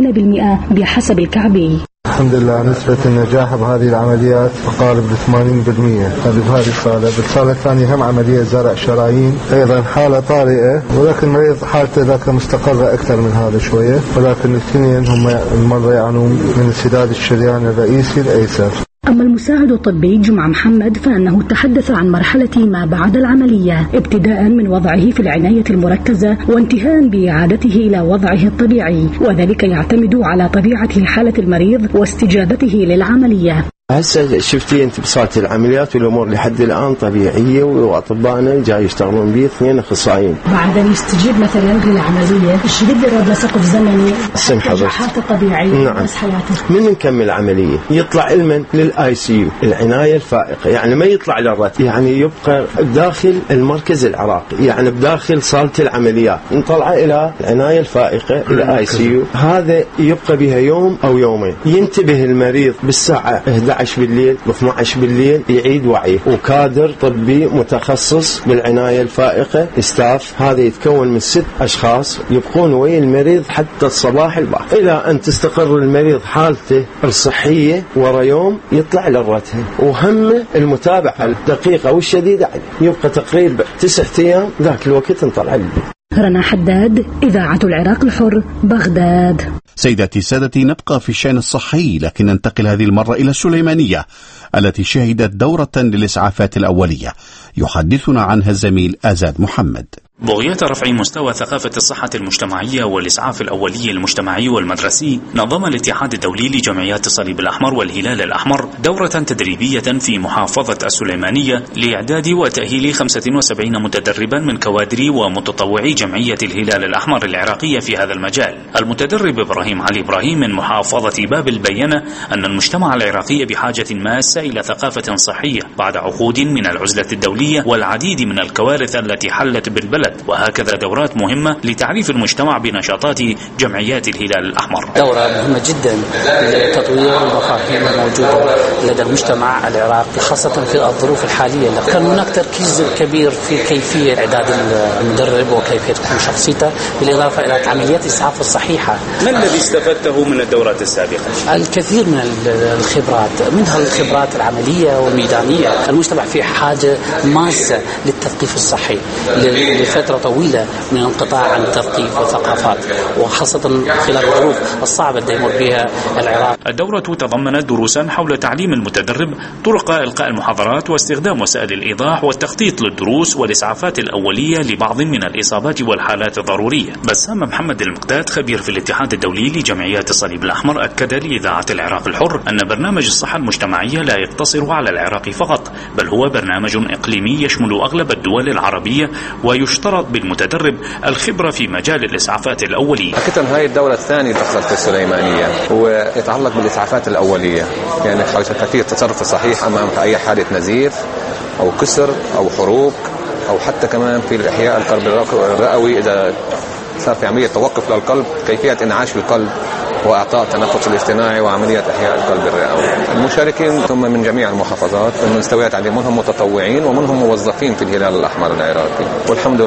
80% بحسب الكعبي. الحمد لله نسبة النجاح بهذه العمليات تقارب 80%. هذه الصالة. بالصالة الثانية هم عملية زرع شرايين، أيضا حالة طارئة، ولكن المريض حالته ذاك مستقرة أكثر من هذا شوية، ولكن الاثنين هم المرضى يعانون من انسداد الشريان الرئيسي الأيسر. أما المساعد الطبي جمعة محمد فأنه تحدث عن مرحلة ما بعد العملية، ابتداء من وضعه في العناية المركزة وانتهاء بإعادته إلى وضعه الطبيعي، وذلك يعتمد على طبيعة حالة المريض واستجابته للعملية. هسه شفتي انت بصالة العمليات والامور لحد الان طبيعيه، واطبائنا جاي يشتغلون به 2 اخصائيين. بعد ان يستجيب مثلا للعمليه ايش يقدر لسقف زمني حالته طبيعيه. نعم. بس حياته من نكمل عمليه يطلع المن للاي سي يو العنايه الفائقه، يعني ما يطلع للرات، يعني يبقى داخل المركز العراقي، يعني بداخل صاله العمليات نطلعه الى العنايه الفائقه الاي سي يو. هذا يبقى بها يوم او يومين. ينتبه المريض بالساعه 11 بالليل و12 بالليل يعيد وعيه، وكادر طبي متخصص بالعناية الفائقة ستاف. هذا يتكون من 6 أشخاص يبقون ويا المريض حتى الصباح الباكر إلى أن تستقر المريض حالته الصحية، ورا يوم يطلع للرتهم. وهم المتابعة الدقيقة والشديدة عليه، يبقى تقريبا 9 أيام ذاك الوقت نطلع له. رنا حداد، إذاعة العراق الحر، بغداد. سيداتي سادتي، نبقى في الشأن الصحي، لكن ننتقل هذه المرة إلى السليمانية التي شهدت دورة للإسعافات الأولية. يحدثنا عنها الزميل آزاد محمد. بغية رفع مستوى ثقافة الصحة المجتمعية والإسعاف الأولي المجتمعي والمدرسي، نظم الاتحاد الدولي لجمعيات الصليب الأحمر والهلال الأحمر دورة تدريبية في محافظة السليمانية لإعداد وتأهيل 75 متدربا من كوادر ومتطوعي جمعية الهلال الأحمر العراقية في هذا المجال. المتدرب إبراهيم علي إبراهيم من محافظة بابل بيّن أن المجتمع العراقي بحاجة ماسة إلى ثقافة صحية بعد عقود من العزلة الدولية والعديد من الكوارث التي حلت بالبلد، وهكذا دورات مهمة لتعريف المجتمع بنشاطات جمعيات الهلال الأحمر. دورة مهمة جدا لتطوير المفاهيم الموجودة لدى المجتمع العراقي خاصة في الظروف الحالية. كان هناك تركيز كبير في كيفية إعداد المدرب وكيفية تكون شخصيته، بالإضافة إلى عمليات الإسعاف الصحيحة. ما الذي استفدته من الدورات السابقة؟ الكثير من الخبرات، منها الخبرات العملية والميدانية. المجتمع في حاجة ماسة للتثقيف الصحي لفترة طويلة من انقطاع عن التثقيف والثقافات، وخاصة خلال الظروف الصعبة التي يمر بها العراق. الدورة تضمنت دروسا حول تعليم المتدرب طرق إلقاء المحاضرات واستخدام وسائل الإيضاح والتخطيط للدروس والإسعافات الأولية لبعض من الإصابات والحالات الضرورية. بسام محمد المقداد خبير في الاتحاد الدولي لجمعيات الصليب الأحمر أكد لإذاعة العراق الحر أن برنامج الصحة المجتمعية لا يقتصر على العراق فقط، بل هو برنامج إقليمي يشمل أغلب الدول العربية، ويشترط بالمتدرب الخبرة في مجال الإسعافات الأولية. حقيقة هاي الدورة الثانية تحصل في السليمانية ويتعلق بالإسعافات الأولية، يعني كيفية التصرف الصحيح أمام أي حالة نزيف أو كسر أو حروق، أو حتى كمان في الإحياء القلب الرئوي إذا صار في عملية توقف للقلب، كيفية إنعاش القلب وإعطاء التنفس الاصطناعي وعملية إحياء القلب الرئوي. المشاركين ثم من جميع المحافظات من مستويات عديدة، منهم متطوعين ومنهم موظفين في الهلال الأحمر العراقي، والحمد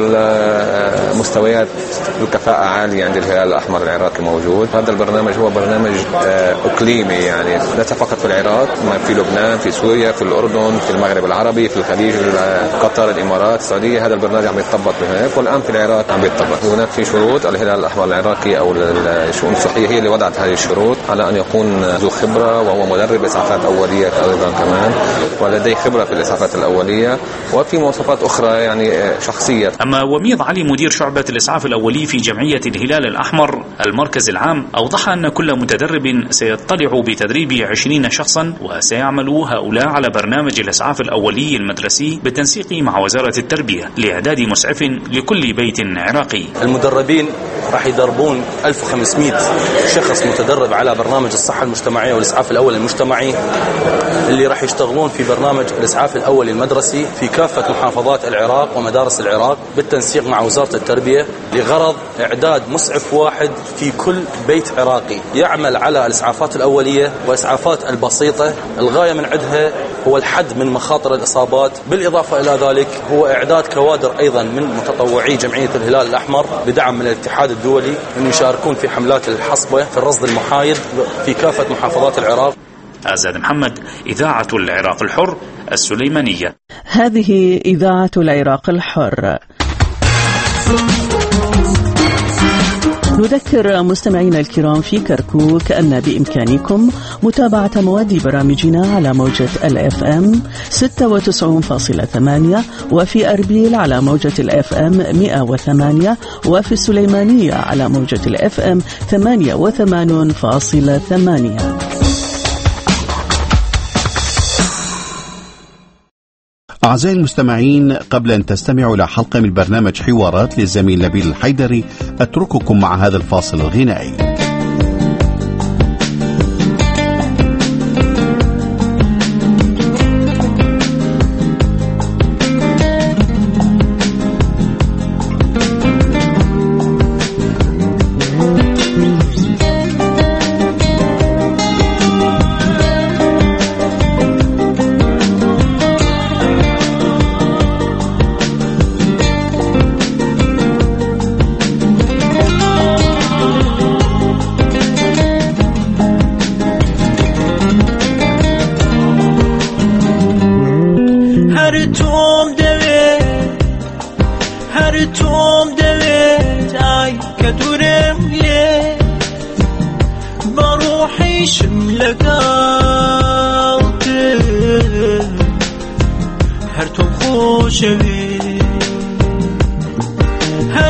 لله مستويات الكفاءة عالية عند الهلال الأحمر العراقي موجود. هذا البرنامج هو برنامج إقليمي، يعني ليس فقط في العراق، في لبنان، في سوريا، في الأردن، في المغرب العربي، في الخليج، قطر، الإمارات، السعودية. هذا البرنامج عم يتطبق هناك، والآن في العراق عم يتطبق. هناك في شروط الهلال الأحمر العراقي أو الشؤون الصحية هي اللي وضعت هذه الشروط على أن يكون ذو خبرة، وهو مدرب إسعافات أولية أيضا كمان، ولديه خبرة في الإسعافات الأولية، وفي مواصفات أخرى يعني شخصية. أما وميض علي مدير شعبة الإسعاف الأولي في جمعية الهلال الأحمر المركز العام أوضح أن كل متدرب سيطلع بتدريب 20 شخصا، وسيعمل هؤلاء على برنامج الإسعاف الأولي المدرسي بالتنسيق مع وزارة التربية لإعداد مسعف لكل بيت عراقي. المدربين راح يدربون 1500 شخص متدرب على برنامج الصحة المجتمعية والإسعاف الأولي المجتمعي، اللي راح يشتغلون في برنامج الإسعاف الأولي المدرسي في كافة محافظات العراق ومدارس العراق بالتنسيق مع وزارة التربية، لغرض إعداد مسعف واحد في كل بيت عراقي يعمل على الإسعافات الأولية والإسعافات البسيطة. الغاية من عندها هو الحد من مخاطر الإصابات، بالإضافة إلى ذلك هو إعداد كوادر أيضا من متطوعي جمعية الهلال الأحمر بدعم من الاتحاد الدولي أن يشاركون في حملات الحصبة في الرصد المحايد في كافة محافظات العراق. آزاد محمد، إذاعة العراق الحر، السليمانية. هذه إذاعة العراق الحر. نذكر مستمعينا الكرام في كركوك أن بإمكانكم متابعة مواد برامجنا على موجة الFM 96.8، وفي أربيل على موجة الFM 108، وفي السليمانية على موجة الFM 88.8. أعزائي المستمعين، قبل أن تستمعوا إلى حلقة من برنامج حوارات للزميل نبيل الحيدري، أترككم مع هذا الفاصل الغنائي.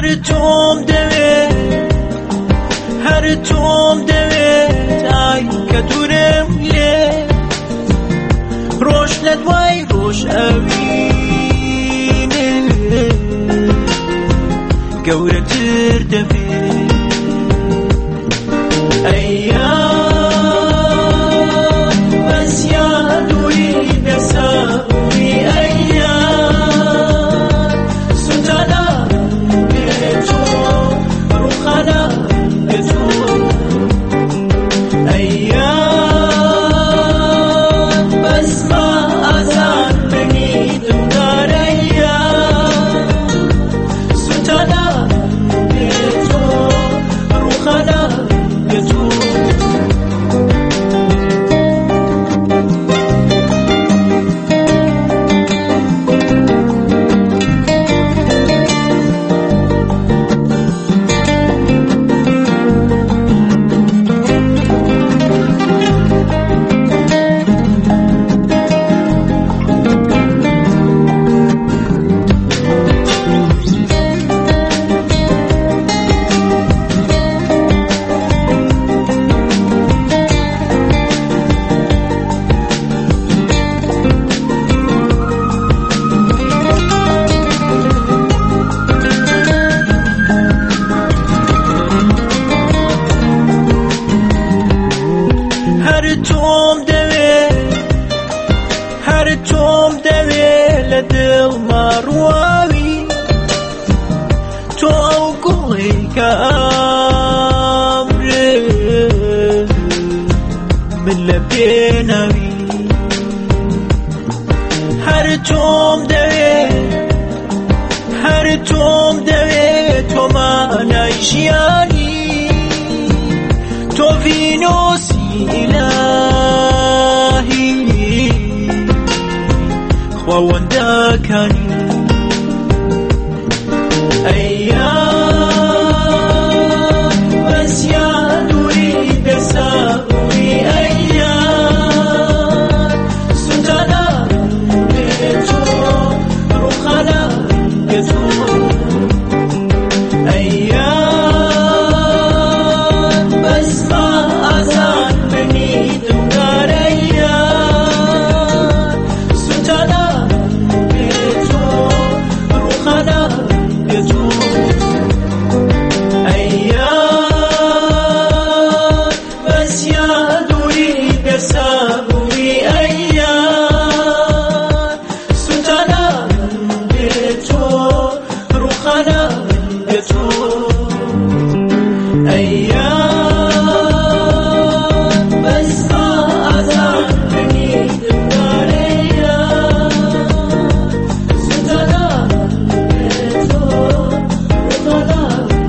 هر توم دوید هر توم دوید ای کدورم لی روش ندوای روش اوینه گورتر دوید أيام بس يا دوي نساوي أيام سلطانا بيتو روخانا بيتو أيام بس ما أزال بني دمدار أيام سلطانا بيتو روخانا هر توم دوی لدل مارواوی تو او گوی که امره من لبیناوی هر توم دوی تو مانایشیانی تو وینوسی الهی خوانده کنی أيام بس يا دوي بساوي أيام سلطانا بيتو روخانا بيتو أيام بس ما أزال بني دمدار أيام سلطانا بيتو روخانا بيتو أيام بس يا دوي بساوي أيام سلطانا بيتو روخانا بيتو أيام بس ما أزال بني دمدار أيام سلطانا بيتو روخانا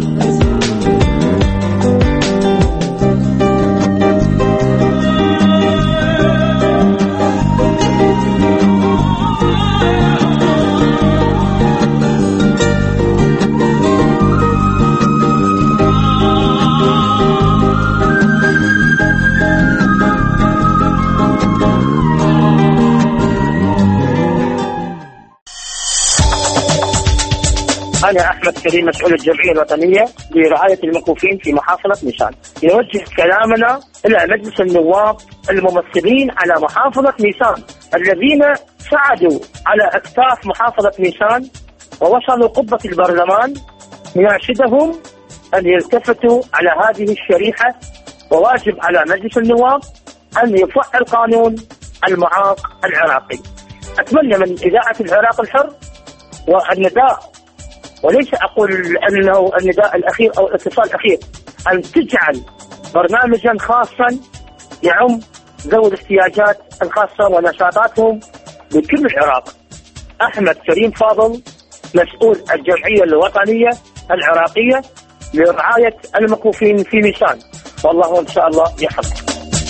أنا أحمد كريم مسؤول الجمعية الوطنية لرعاية الموقوفين في محافظة نيسان. نوجه كلامنا إلى مجلس النواب الممثلين على محافظة نيسان الذين صعدوا على أكتاف محافظة نيسان ووصلوا قبة البرلمان، نناشدهم أن يلتفتوا على هذه الشريحة، وواجب على مجلس النواب أن يفعل قانون المعاق العراقي. أتمنى من إذاعة العراق الحر والنداء، وليس أقول أنه النداء الأخير أو الاتصال الأخير، أن تجعل برنامجا خاصا يعم ذوي الاحتياجات الخاصة ونشاطاتهم بكل العراق. أحمد كريم فاضل مسؤول الجمعية الوطنية العراقية لرعاية الموقوفين في نيسان، والله إن شاء الله يحفظ.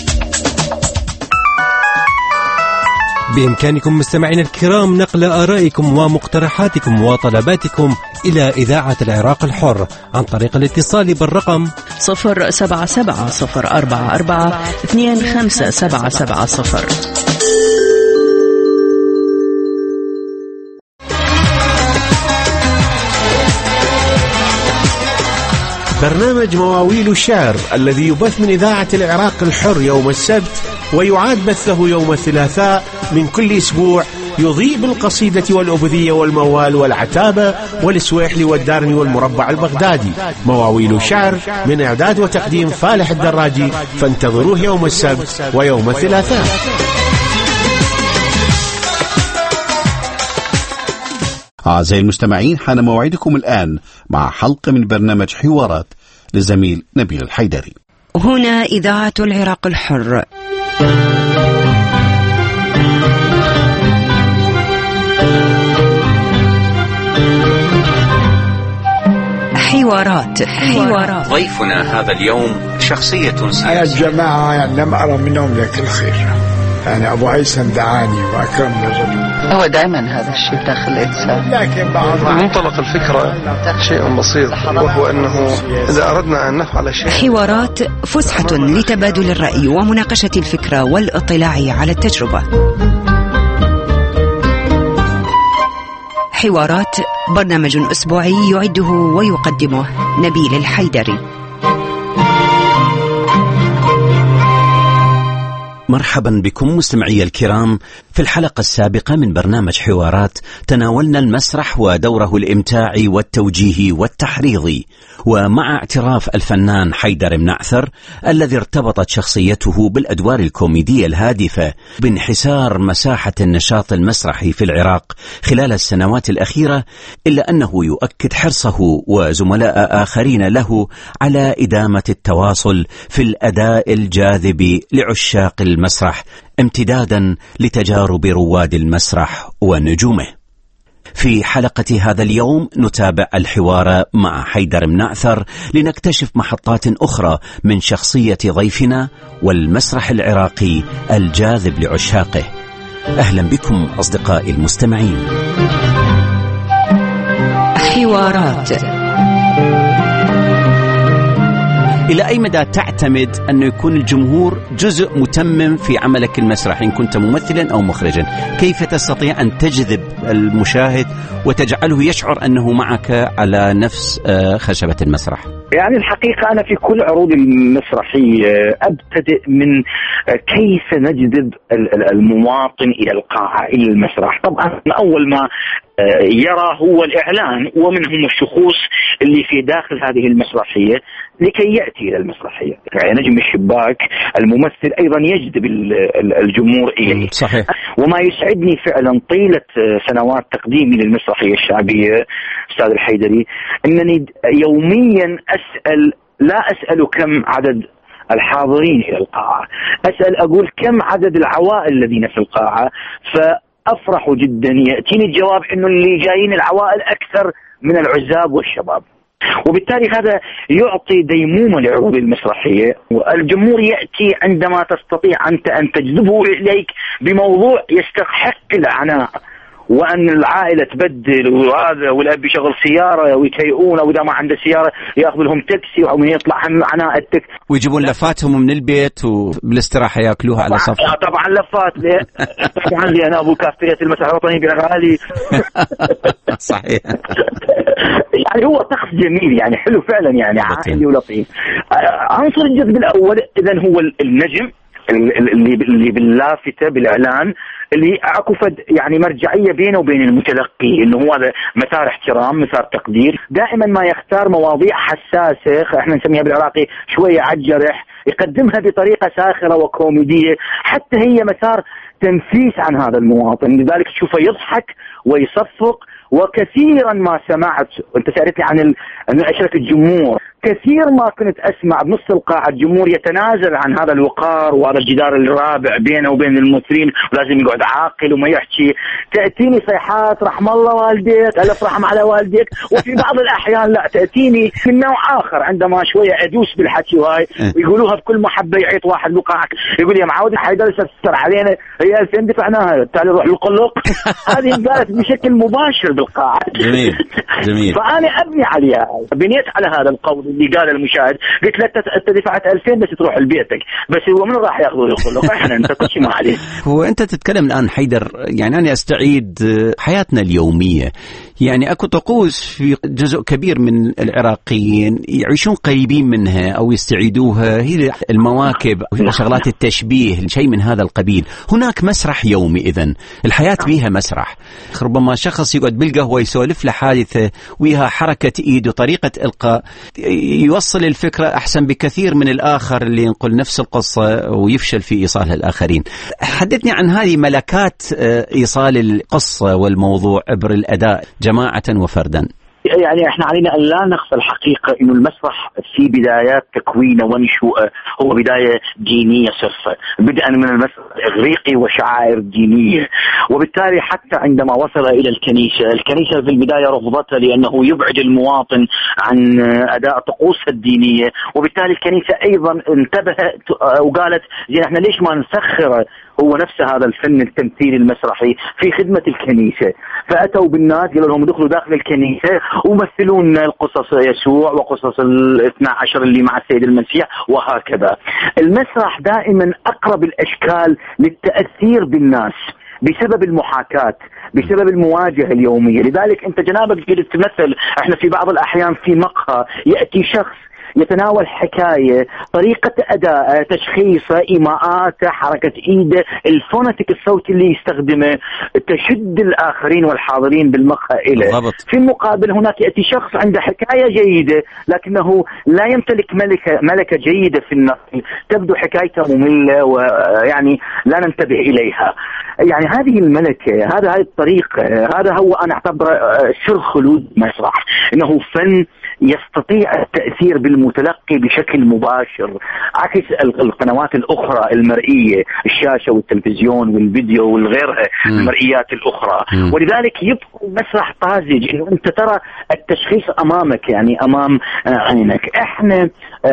بإمكانكم مستمعينا الكرام نقل آرائكم ومقترحاتكم وطلباتكم إلى إذاعة العراق الحر عن طريق الاتصال بالرقم 077-044-25770. برنامج مواويل الشعر الذي يبث من إذاعة العراق الحر يوم السبت ويعاد بثه يوم الثلاثاء من كل أسبوع، يضيء بالقصيدة والأبذية والموال والعتابة والسويحلي والدارني والمربع البغدادي. مواويل الشعر من إعداد وتقديم فالح الدراجي، فانتظروه يوم السبت ويوم الثلاثاء. أعزائي المستمعين، حان موعدكم الآن مع حلقة من برنامج حوارات للزميل نبيل الحيدري. هنا إذاعة العراق الحر. حوارات. ضيفنا هذا اليوم شخصية سياسية. الجماعة يعني لم أرى منهم لك الخير، يعني أبو هيثم دعاني وأكرمني الرجل. هو دائما هذا الشيء داخل الإنسان، لكن بعض منطلق الفكرة شيء بسيط، وهو أنه إذا أردنا أن نفعل شيء. حوارات فسحة لتبادل الرأي ومناقشة الفكرة والاطلاع على التجربة. حوارات برنامج أسبوعي يعده ويقدمه نبيل الحيدري. مرحبا بكم مستمعي الكرام. في الحلقة السابقة من برنامج حوارات تناولنا المسرح ودوره الإمتاعي والتوجيهي والتحريضي، ومع اعتراف الفنان حيدر منعثر الذي ارتبطت شخصيته بالأدوار الكوميدية الهادفة بانحسار مساحة النشاط المسرحي في العراق خلال السنوات الأخيرة، إلا أنه يؤكد حرصه وزملاء آخرين له على إدامة التواصل في الأداء الجاذب لعشاق المسرح امتدادا لتجارب رواد المسرح ونجومه. في حلقة هذا اليوم نتابع الحوار مع حيدر منعثر لنكتشف محطات أخرى من شخصية ضيفنا والمسرح العراقي الجاذب لعشاقه. أهلا بكم أصدقائي المستمعين. حوارات. إلى أي مدى تعتمد أن يكون الجمهور جزء متمم في عملك المسرحي إن كنت ممثلا أو مخرجا؟ كيف تستطيع أن تجذب المشاهد وتجعله يشعر أنه معك على نفس خشبة المسرح؟ يعني الحقيقة أنا في كل عروض المسرحية أبتدئ من كيف نجذب المواطن إلى القاعة، إلى المسرح. طبعا أول ما يرى هو الإعلان ومنهم الشخوص اللي في داخل هذه المسرحية لكي يأتي إلى المسرحية. يعني نجم الشباك الممثل أيضا يجذب الجمهور إليه. صحيح. وما يسعدني فعلا طيلة سنوات تقديمي للمسرحية الشعبية أستاذ الحيدري أنني يوميا لا أسأل كم عدد الحاضرين إلى القاعة، أقول كم عدد العوائل الذين في القاعة، فأفرح جدا يأتيني الجواب أنه اللي جايين العوائل أكثر من العزاب والشباب، وبالتالي هذا يعطي ديمومة لعروض المسرحية. والجمهور يأتي عندما تستطيع أنت أن تجذبه إليك بموضوع يستحق العناء، وأن العائلة تبدل وهذا والأب يشغل سيارة ويكيئون، أو إذا ما عنده سيارة يأخذ لهم تاكسي ومن يطلع عناء التاكسي ويجيبون لفاتهم من البيت وبالاستراحة يأكلوها على صف. طبعا لفات طبعا لي أنا أبو كافية المسرح الوطني بأغالي. صحيح. يعني هو طقس جميل، يعني حلو فعلا، يعني عائلي ولطيف. عنصر الجذب الأول إذن هو النجم اللي باللافتة بالإعلان اللي عكفت يعني مرجعية بينه وبين المتلقي، إنه هو هذا مسار احترام، مسار تقدير. دائما ما يختار مواضيع حساسة، احنا نسميها بالعراقي شوية عالجرح، يقدمها بطريقة ساخرة وكوميدية، حتى هي مسار تنفيس عن هذا المواطن، لذلك تشوفه يضحك ويصفق. وكثيرا ما سمعت، انت سألتني عن أشرك الجمهور، كثير ما كنت أسمع بنص القاعة الجمهور يتنازل عن هذا الوقار وهذا الجدار الرابع بينه وبين الممثلين، ولازم يقعد عاقل وما يحكي. تأتيني صيحات رحم الله والديك، ألف رحم على والديك، وفي بعض الأحيان لا، تأتيني من نوع آخر عندما شوية أدوس بالحكي وهاي، ويقولوها بكل محبة. يعيط واحد بقاعك يقول يا معود حيدر تستر علينا، هي 2000 دفعناها، تعالي روح للقلق. هذه قالت بشكل مباشر بالقاعة. جميل جميل. فأنا أبني عليها، بنيت على هذا القول اللي قال المشاهد، قلت له انت دفعت 2000 بس تروح لبيتك، بس هو من راح ياخذوا الخلق؟ احنا انت كل شيء ما عليه. هو انت تتكلم الان حيدر، يعني انا استعيد حياتنا اليوميه، يعني أكو طقوس في جزء كبير من العراقيين يعيشون قريبين منها أو يستعيدوها، هي المواكب وشغلات التشبيه، شيء من هذا القبيل. هناك مسرح يومي، إذن الحياة بيها مسرح. ربما شخص يقعد بالقهوة يسولف له حادثة ويها حركة إيد وطريقة إلقاء يوصل الفكرة أحسن بكثير من الآخر اللي ينقل نفس القصة ويفشل في إيصالها الآخرين. حدثني عن هذه ملكات إيصال القصة والموضوع عبر الأداء جماعة وفردا. يعني احنا علينا ان لا نخفى الحقيقه انه المسرح في بدايات تكوينه ونشوءه هو بدايه دينيه صرفه، بدءا من المسرح الاغريقي وشعائر دينيه، وبالتالي حتى عندما وصل الى الكنيسه في البدايه رفضته لانه يبعد المواطن عن اداء طقوسها الدينيه، وبالتالي الكنيسه ايضا انتبهت وقالت زين احنا ليش ما نسخره هو نفس هذا الفن التمثيلي المسرحي في خدمة الكنيسة. فأتوا بالناس قالوا لهم ادخلوا داخل الكنيسة ومثلون القصص يسوع وقصص ال12 اللي مع السيد المسيح وهكذا. المسرح دائما أقرب الأشكال للتأثير بالناس بسبب المحاكاة، بسبب المواجهة اليومية. لذلك أنت جنابك قلت تمثل، احنا في بعض الأحيان في مقهى يأتي شخص يتناول حكاية، طريقة أداء، تشخيصه، إيماءاته، حركة إيده، الفونتيك الصوتي اللي يستخدمه تشد الآخرين والحاضرين بالمقهى إليه. في المقابل هناك يأتي شخص عنده حكاية جيدة لكنه لا يمتلك ملكة جيدة في النقل، تبدو حكايته مملة ويعني لا ننتبه إليها. يعني هذه الملكة، هذه الطريقة، هذا هو أنا أعتبره سر خلود المسرح، إنه فن يستطيع التأثير بالمتلقي بشكل مباشر عكس القنوات الأخرى المرئية، الشاشة والتلفزيون والفيديو والغيرها المرئيات الأخرى. ولذلك يبقى المسرح طازج، إنه أنت ترى التشخيص أمامك، يعني أمام عينك. إحنا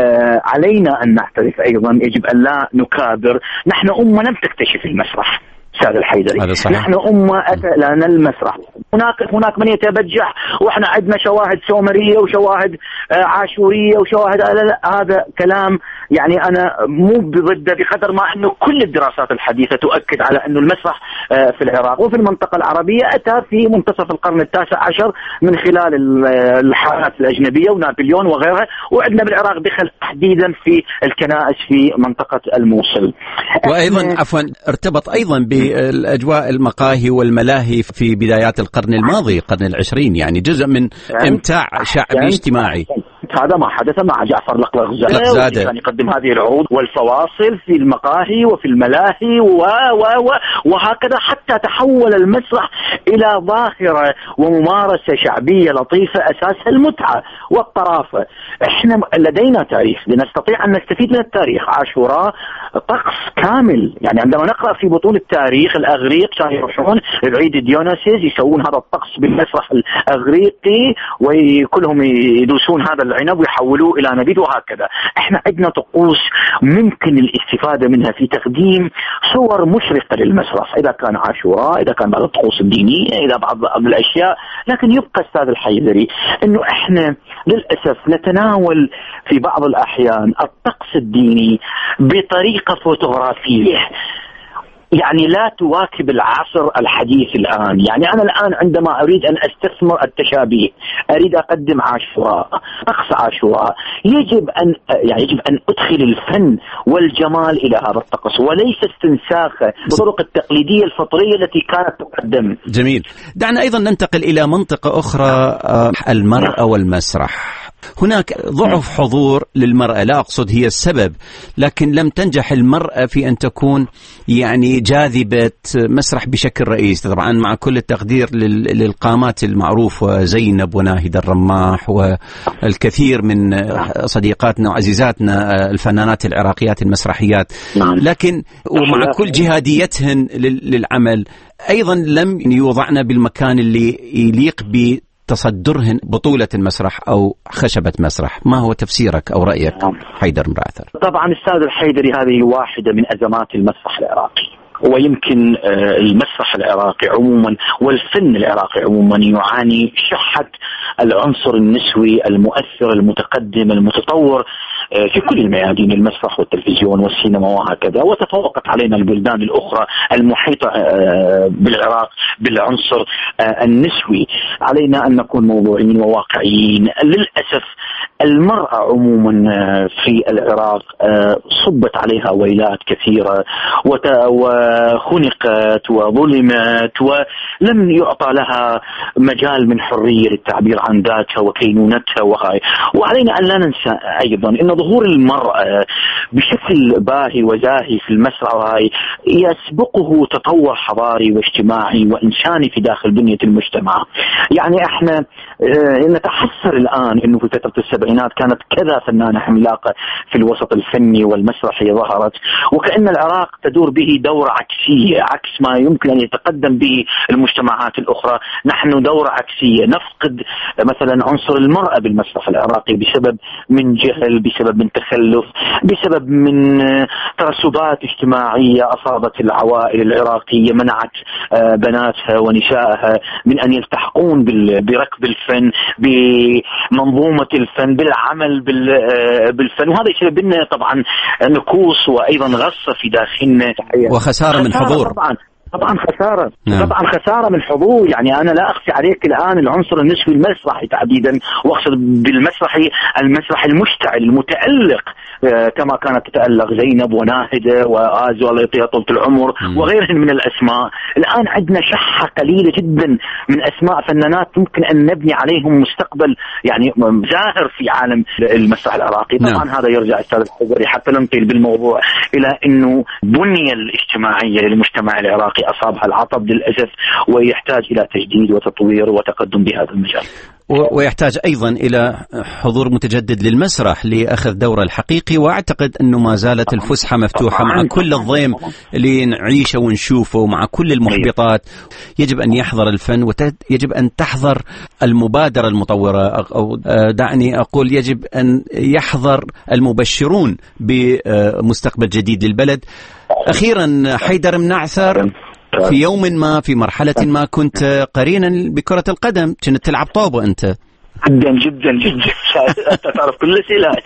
علينا أن نعترف أيضا، يجب أن لا نكابر، نحن أمة لم تكتشف المسرح أستاذ الحيدري، نحن أمة أتى لنا المسرح. هناك من يتبجح وإحنا عندنا شواهد سومرية وشواهد عاشورية وشواهد، لا هذا كلام يعني أنا مو بضده، بقدر ما أنه كل الدراسات الحديثة تؤكد على أنه المسرح في العراق وفي المنطقة العربية أتى في منتصف القرن ال19 من خلال الحالات الأجنبية ونابليون وغيرها، وعندنا بالعراق دخل تحديدا في الكنائس في منطقة الموصل. وأيضا عفوا ارتبط أيضا بالأجواء المقاهي والملاهي في بدايات القرن الماضي، القرن العشرين، يعني جزء من إمتاع شعبي اجتماعي. هذا ما حدث مع جعفر لقلقزادة، كان يقدم هذه العروض والفواصل في المقاهي وفي الملاهي وهكذا، حتى تحول المسرح إلى ظاهرة وممارسة شعبية لطيفة أساسها المتعة والطرافة. احنا لدينا تاريخ، لنستطيع أن نستفيد من التاريخ. عاشوراء طقس كامل، يعني عندما نقرأ في بطول التاريخ الأغريق كانوا يروحون العيد ديونيسيس يسوون هذا الطقس بالمسرح الأغريقي وكلهم يدوسون هذا العنب ويحولوه إلى نبيذ وهكذا. احنا عندنا طقوس ممكن الاستفادة منها في تقديم صور مشرقة للمسرح، إذا كان عاشوراء، إذا كان بعض الطقوس الدينية، إذا بعض الأشياء. لكن يبقى أستاذ الحيدري إنه احنا للأسف نتناول في بعض الأحيان الطقس الديني بطريقة فوتوغرافية، يعني لا تواكب العصر الحديث الآن. يعني أنا الآن عندما أريد أن أستثمر التشابيه، أريد أقدم عاشوراء، طقس عاشوراء، يجب أن أدخل الفن والجمال إلى هذا الطقس وليس استنساخه بالطرق التقليدية الفطرية التي كانت تقدم. جميل. دعنا أيضا ننتقل إلى منطقة أخرى، المرأة والمسرح. هناك ضعف حضور للمرأة، لا أقصد هي السبب، لكن لم تنجح المرأة في أن تكون يعني جاذبة مسرح بشكل رئيسي. طبعا مع كل التقدير للقامات المعروفة زينب وناهد الرماح والكثير من صديقاتنا وعزيزاتنا الفنانات العراقيات المسرحيات، لكن ومع كل جهاديتهن للعمل أيضا لم يوضعنا بالمكان اللي يليق تصدرهن بطولة المسرح أو خشبة مسرح. ما هو تفسيرك أو رأيك حيدر مبعثر؟ طبعا أستاذ الحيدري هذه واحدة من أزمات المسرح العراقي، ويمكن المسرح العراقي عموما والفن العراقي عموما يعاني شحة العنصر النسوي المؤثر المتقدم المتطور في كل الميادين، المسرح والتلفزيون والسينما وهكذا، وتفوقت علينا البلدان الأخرى المحيطة بالعراق بالعنصر النسوي. علينا أن نكون موضوعيين وواقعيين. للأسف المرأة عموما في العراق صبت عليها ويلات كثيرة وخنقت وظلمت ولم يعطى لها مجال من حرية للتعبير عن ذاتها وكينونتها وهاي. وعلينا أن لا ننسى أيضا أن ظهور المرأة بشكل باهي وزاهي في المسرح وهاي يسبقه تطور حضاري واجتماعي وإنساني في داخل بنية المجتمع. يعني احنا نتحسر الآن أنه في فترة السبعينات كانت كذا فنانة عملاقة في الوسط الفني والمسرحي ظهرت، وكأن العراق تدور به دورة عكسية عكس ما يمكن أن يتقدم به المجتمعات الأخرى. نحن دورة عكسية، نفقد مثلا عنصر المرأة بالمسرح العراقي بسبب من جهل، بسبب من تخلف، بسبب من ترسبات اجتماعية أصابت العوائل العراقية، منعت بناتها ونسائها من أن يلتحقون بركب الفن، بمنظومة الفن، بالعمل بالفن، وهذا يسبب لنا طبعا نكوص وأيضا غصة في داخلنا وخسارة من حضور. طبعا خسارة. نعم. طبعا خسارة من حضور. يعني أنا لا أخفي عليك الآن العنصر النسوي المسرحي تحديدا، وأقصد بالمسرحي المسرح المشتعل المتألق كما كانت تتألق زينب وناهدة وآزو الله يعطيها طولة العمر وغيرهم من الأسماء. الآن عندنا شحة قليلة جدا من أسماء فنانات ممكن أن نبني عليهم مستقبل يعني زاهر في عالم المسرح العراقي. طبعا هذا يرجع أستاذ الحجري حتى ننقل بالموضوع إلى أنه بنية الاجتماعية للمجتمع العراقي أصابها العطب للأسف، ويحتاج إلى تجديد وتطوير وتقدم بهذا المجال. ويحتاج أيضا إلى حضور متجدد للمسرح لأخذ دوره الحقيقي. وأعتقد أنه ما زالت الفسحة مفتوحة مع كل الضيم اللي نعيشه ونشوفه، مع كل المحبطات. يجب أن يحضر الفن ويجب أن تحضر المبادرة المطورة، أو دعني أقول يجب أن يحضر المبشرون بمستقبل جديد للبلد. أخيرا حيدر منعثر، في يوم ما في مرحلة ما كنت قرينا بكرة القدم، كنت تلعب طوبة أنت. جدا جدا جدا أنت تعرف كل الأسئلة.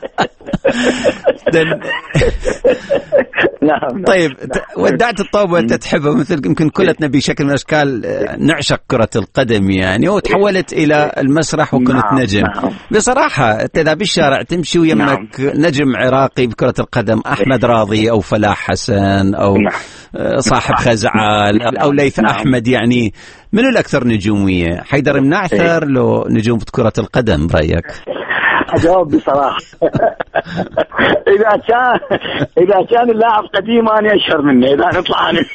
نعم. طيب ودعت الطوبة أنت تحبها مثل يمكن كلتنا بشكل من الأشكال نعشق كرة القدم يعني، وتحولت إلى المسرح وكنت نجم. بصراحة إذا بالشارع تمشي ويمك نجم عراقي بكرة القدم، أحمد راضي أو فلاح حسن أو صاحب خزعال أو ليث أحمد، يعني منو الأكثر نجومية، حيدر منعثر لو نجوم في كرة القدم برأيك؟ أجاوب بصراحة. إذا كان اللاعب قديم أنا أشهر منه، إذا نطلع أنا.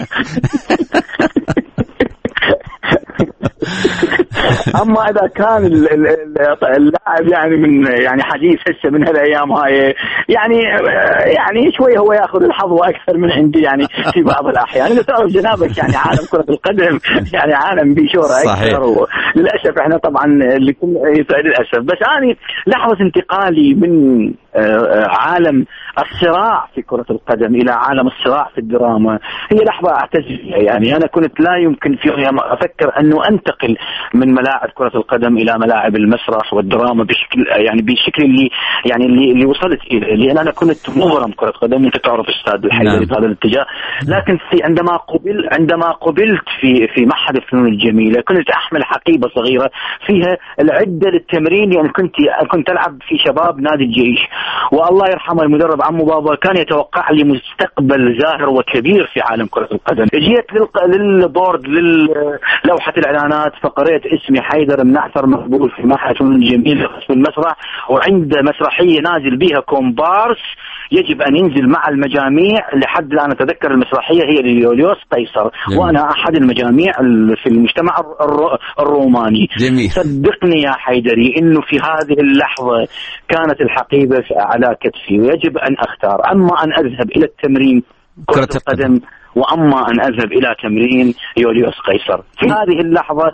أما إذا كان اللاعب يعني من يعني حديث هسه من هالأيام هاي يعني شوي هو يأخذ الحظ أكثر من عندي يعني في بعض الأحيان. إذا تعرف جنابك يعني عالم كرة القدم يعني عالم بشورة أكثر، للأسف إحنا طبعا للأسف. بس أنا لحظة انتقالي من عالم الصراع في كرة القدم إلى عالم الصراع في الدراما هي لحظة أعتز بها. يعني أنا كنت لا يمكن في يوم أفكر أنه أنتقل من ملاعب كرة القدم إلى ملاعب المسرح والدراما بشكل اللي وصلت إليه، لأن أنا كنت مغرم كرة قدم، وأنت تعرف أستاذ الحيدري في هذا الاتجاه. لكن عندما قبلت في معهد الفنون الجميلة كنت أحمل حقيبة صغيرة فيها العدة للتمرين، يعني كنت ألعب في شباب نادي الجيش، والله يرحمه المدرب عمو بابا كان يتوقع لي مستقبل زاهر وكبير في عالم كرة القدم. جيت للبورد للوحة الإعلانات فقرأت اسمي حيدر منعثر مقبول في معهد الفنون الجميلة في المسرح، وعند مسرحية نازل بها كومبارس يجب أن ينزل مع المجاميع. لحد الآن أتذكر المسرحية هي ليوليوس قيصر، وأنا أحد المجاميع في المجتمع الروماني. جميل. صدقني يا حيدري إنه في هذه اللحظة كانت الحقيبة على كتفي، ويجب أن أختار أما أن أذهب إلى التمرين كرة القدم وأما أن أذهب إلى تمرين يوليوس قيصر. في هذه اللحظة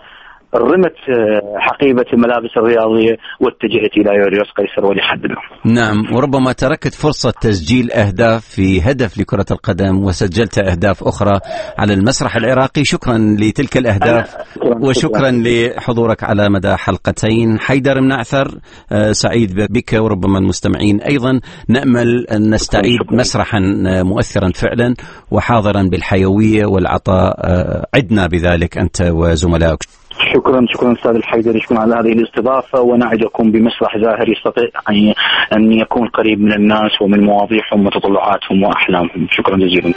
رمت حقيبة الملابس الرياضية واتجهت إلى يوليوس قيصر ولحد اليوم. نعم، وربما تركت فرصة تسجيل أهداف في هدف لكرة القدم وسجلت أهداف أخرى على المسرح العراقي. شكرا لتلك الأهداف وشكرا لحضورك على مدى حلقتين. حيدر منعثر، سعيد بك وربما المستمعين أيضا. نأمل أن نستعيد مسرحا مؤثرا فعلا وحاضرا بالحيوية والعطاء. عدنا بذلك أنت وزملائك. شكرا أستاذ الحيدر، شكرا على هذه الاستضافة، ونعدكم بمسرح زاهر يستطيع أن يكون قريب من الناس ومن مواضيعهم وتطلعاتهم وأحلامهم. شكرا جزيلا.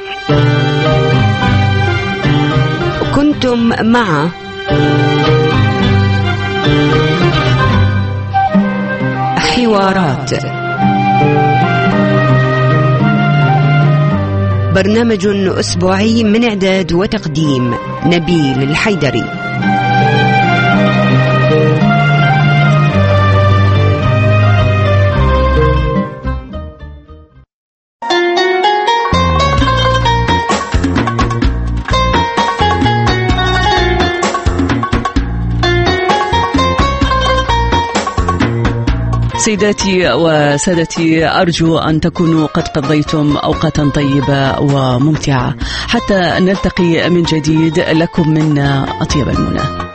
كنتم مع حوارات، برنامج أسبوعي من إعداد وتقديم نبيل الحيدري. سيداتي وسادتي، أرجو أن تكونوا قد قضيتم أوقاتا طيبة وممتعة. حتى نلتقي من جديد، لكم منا أطيب المنى.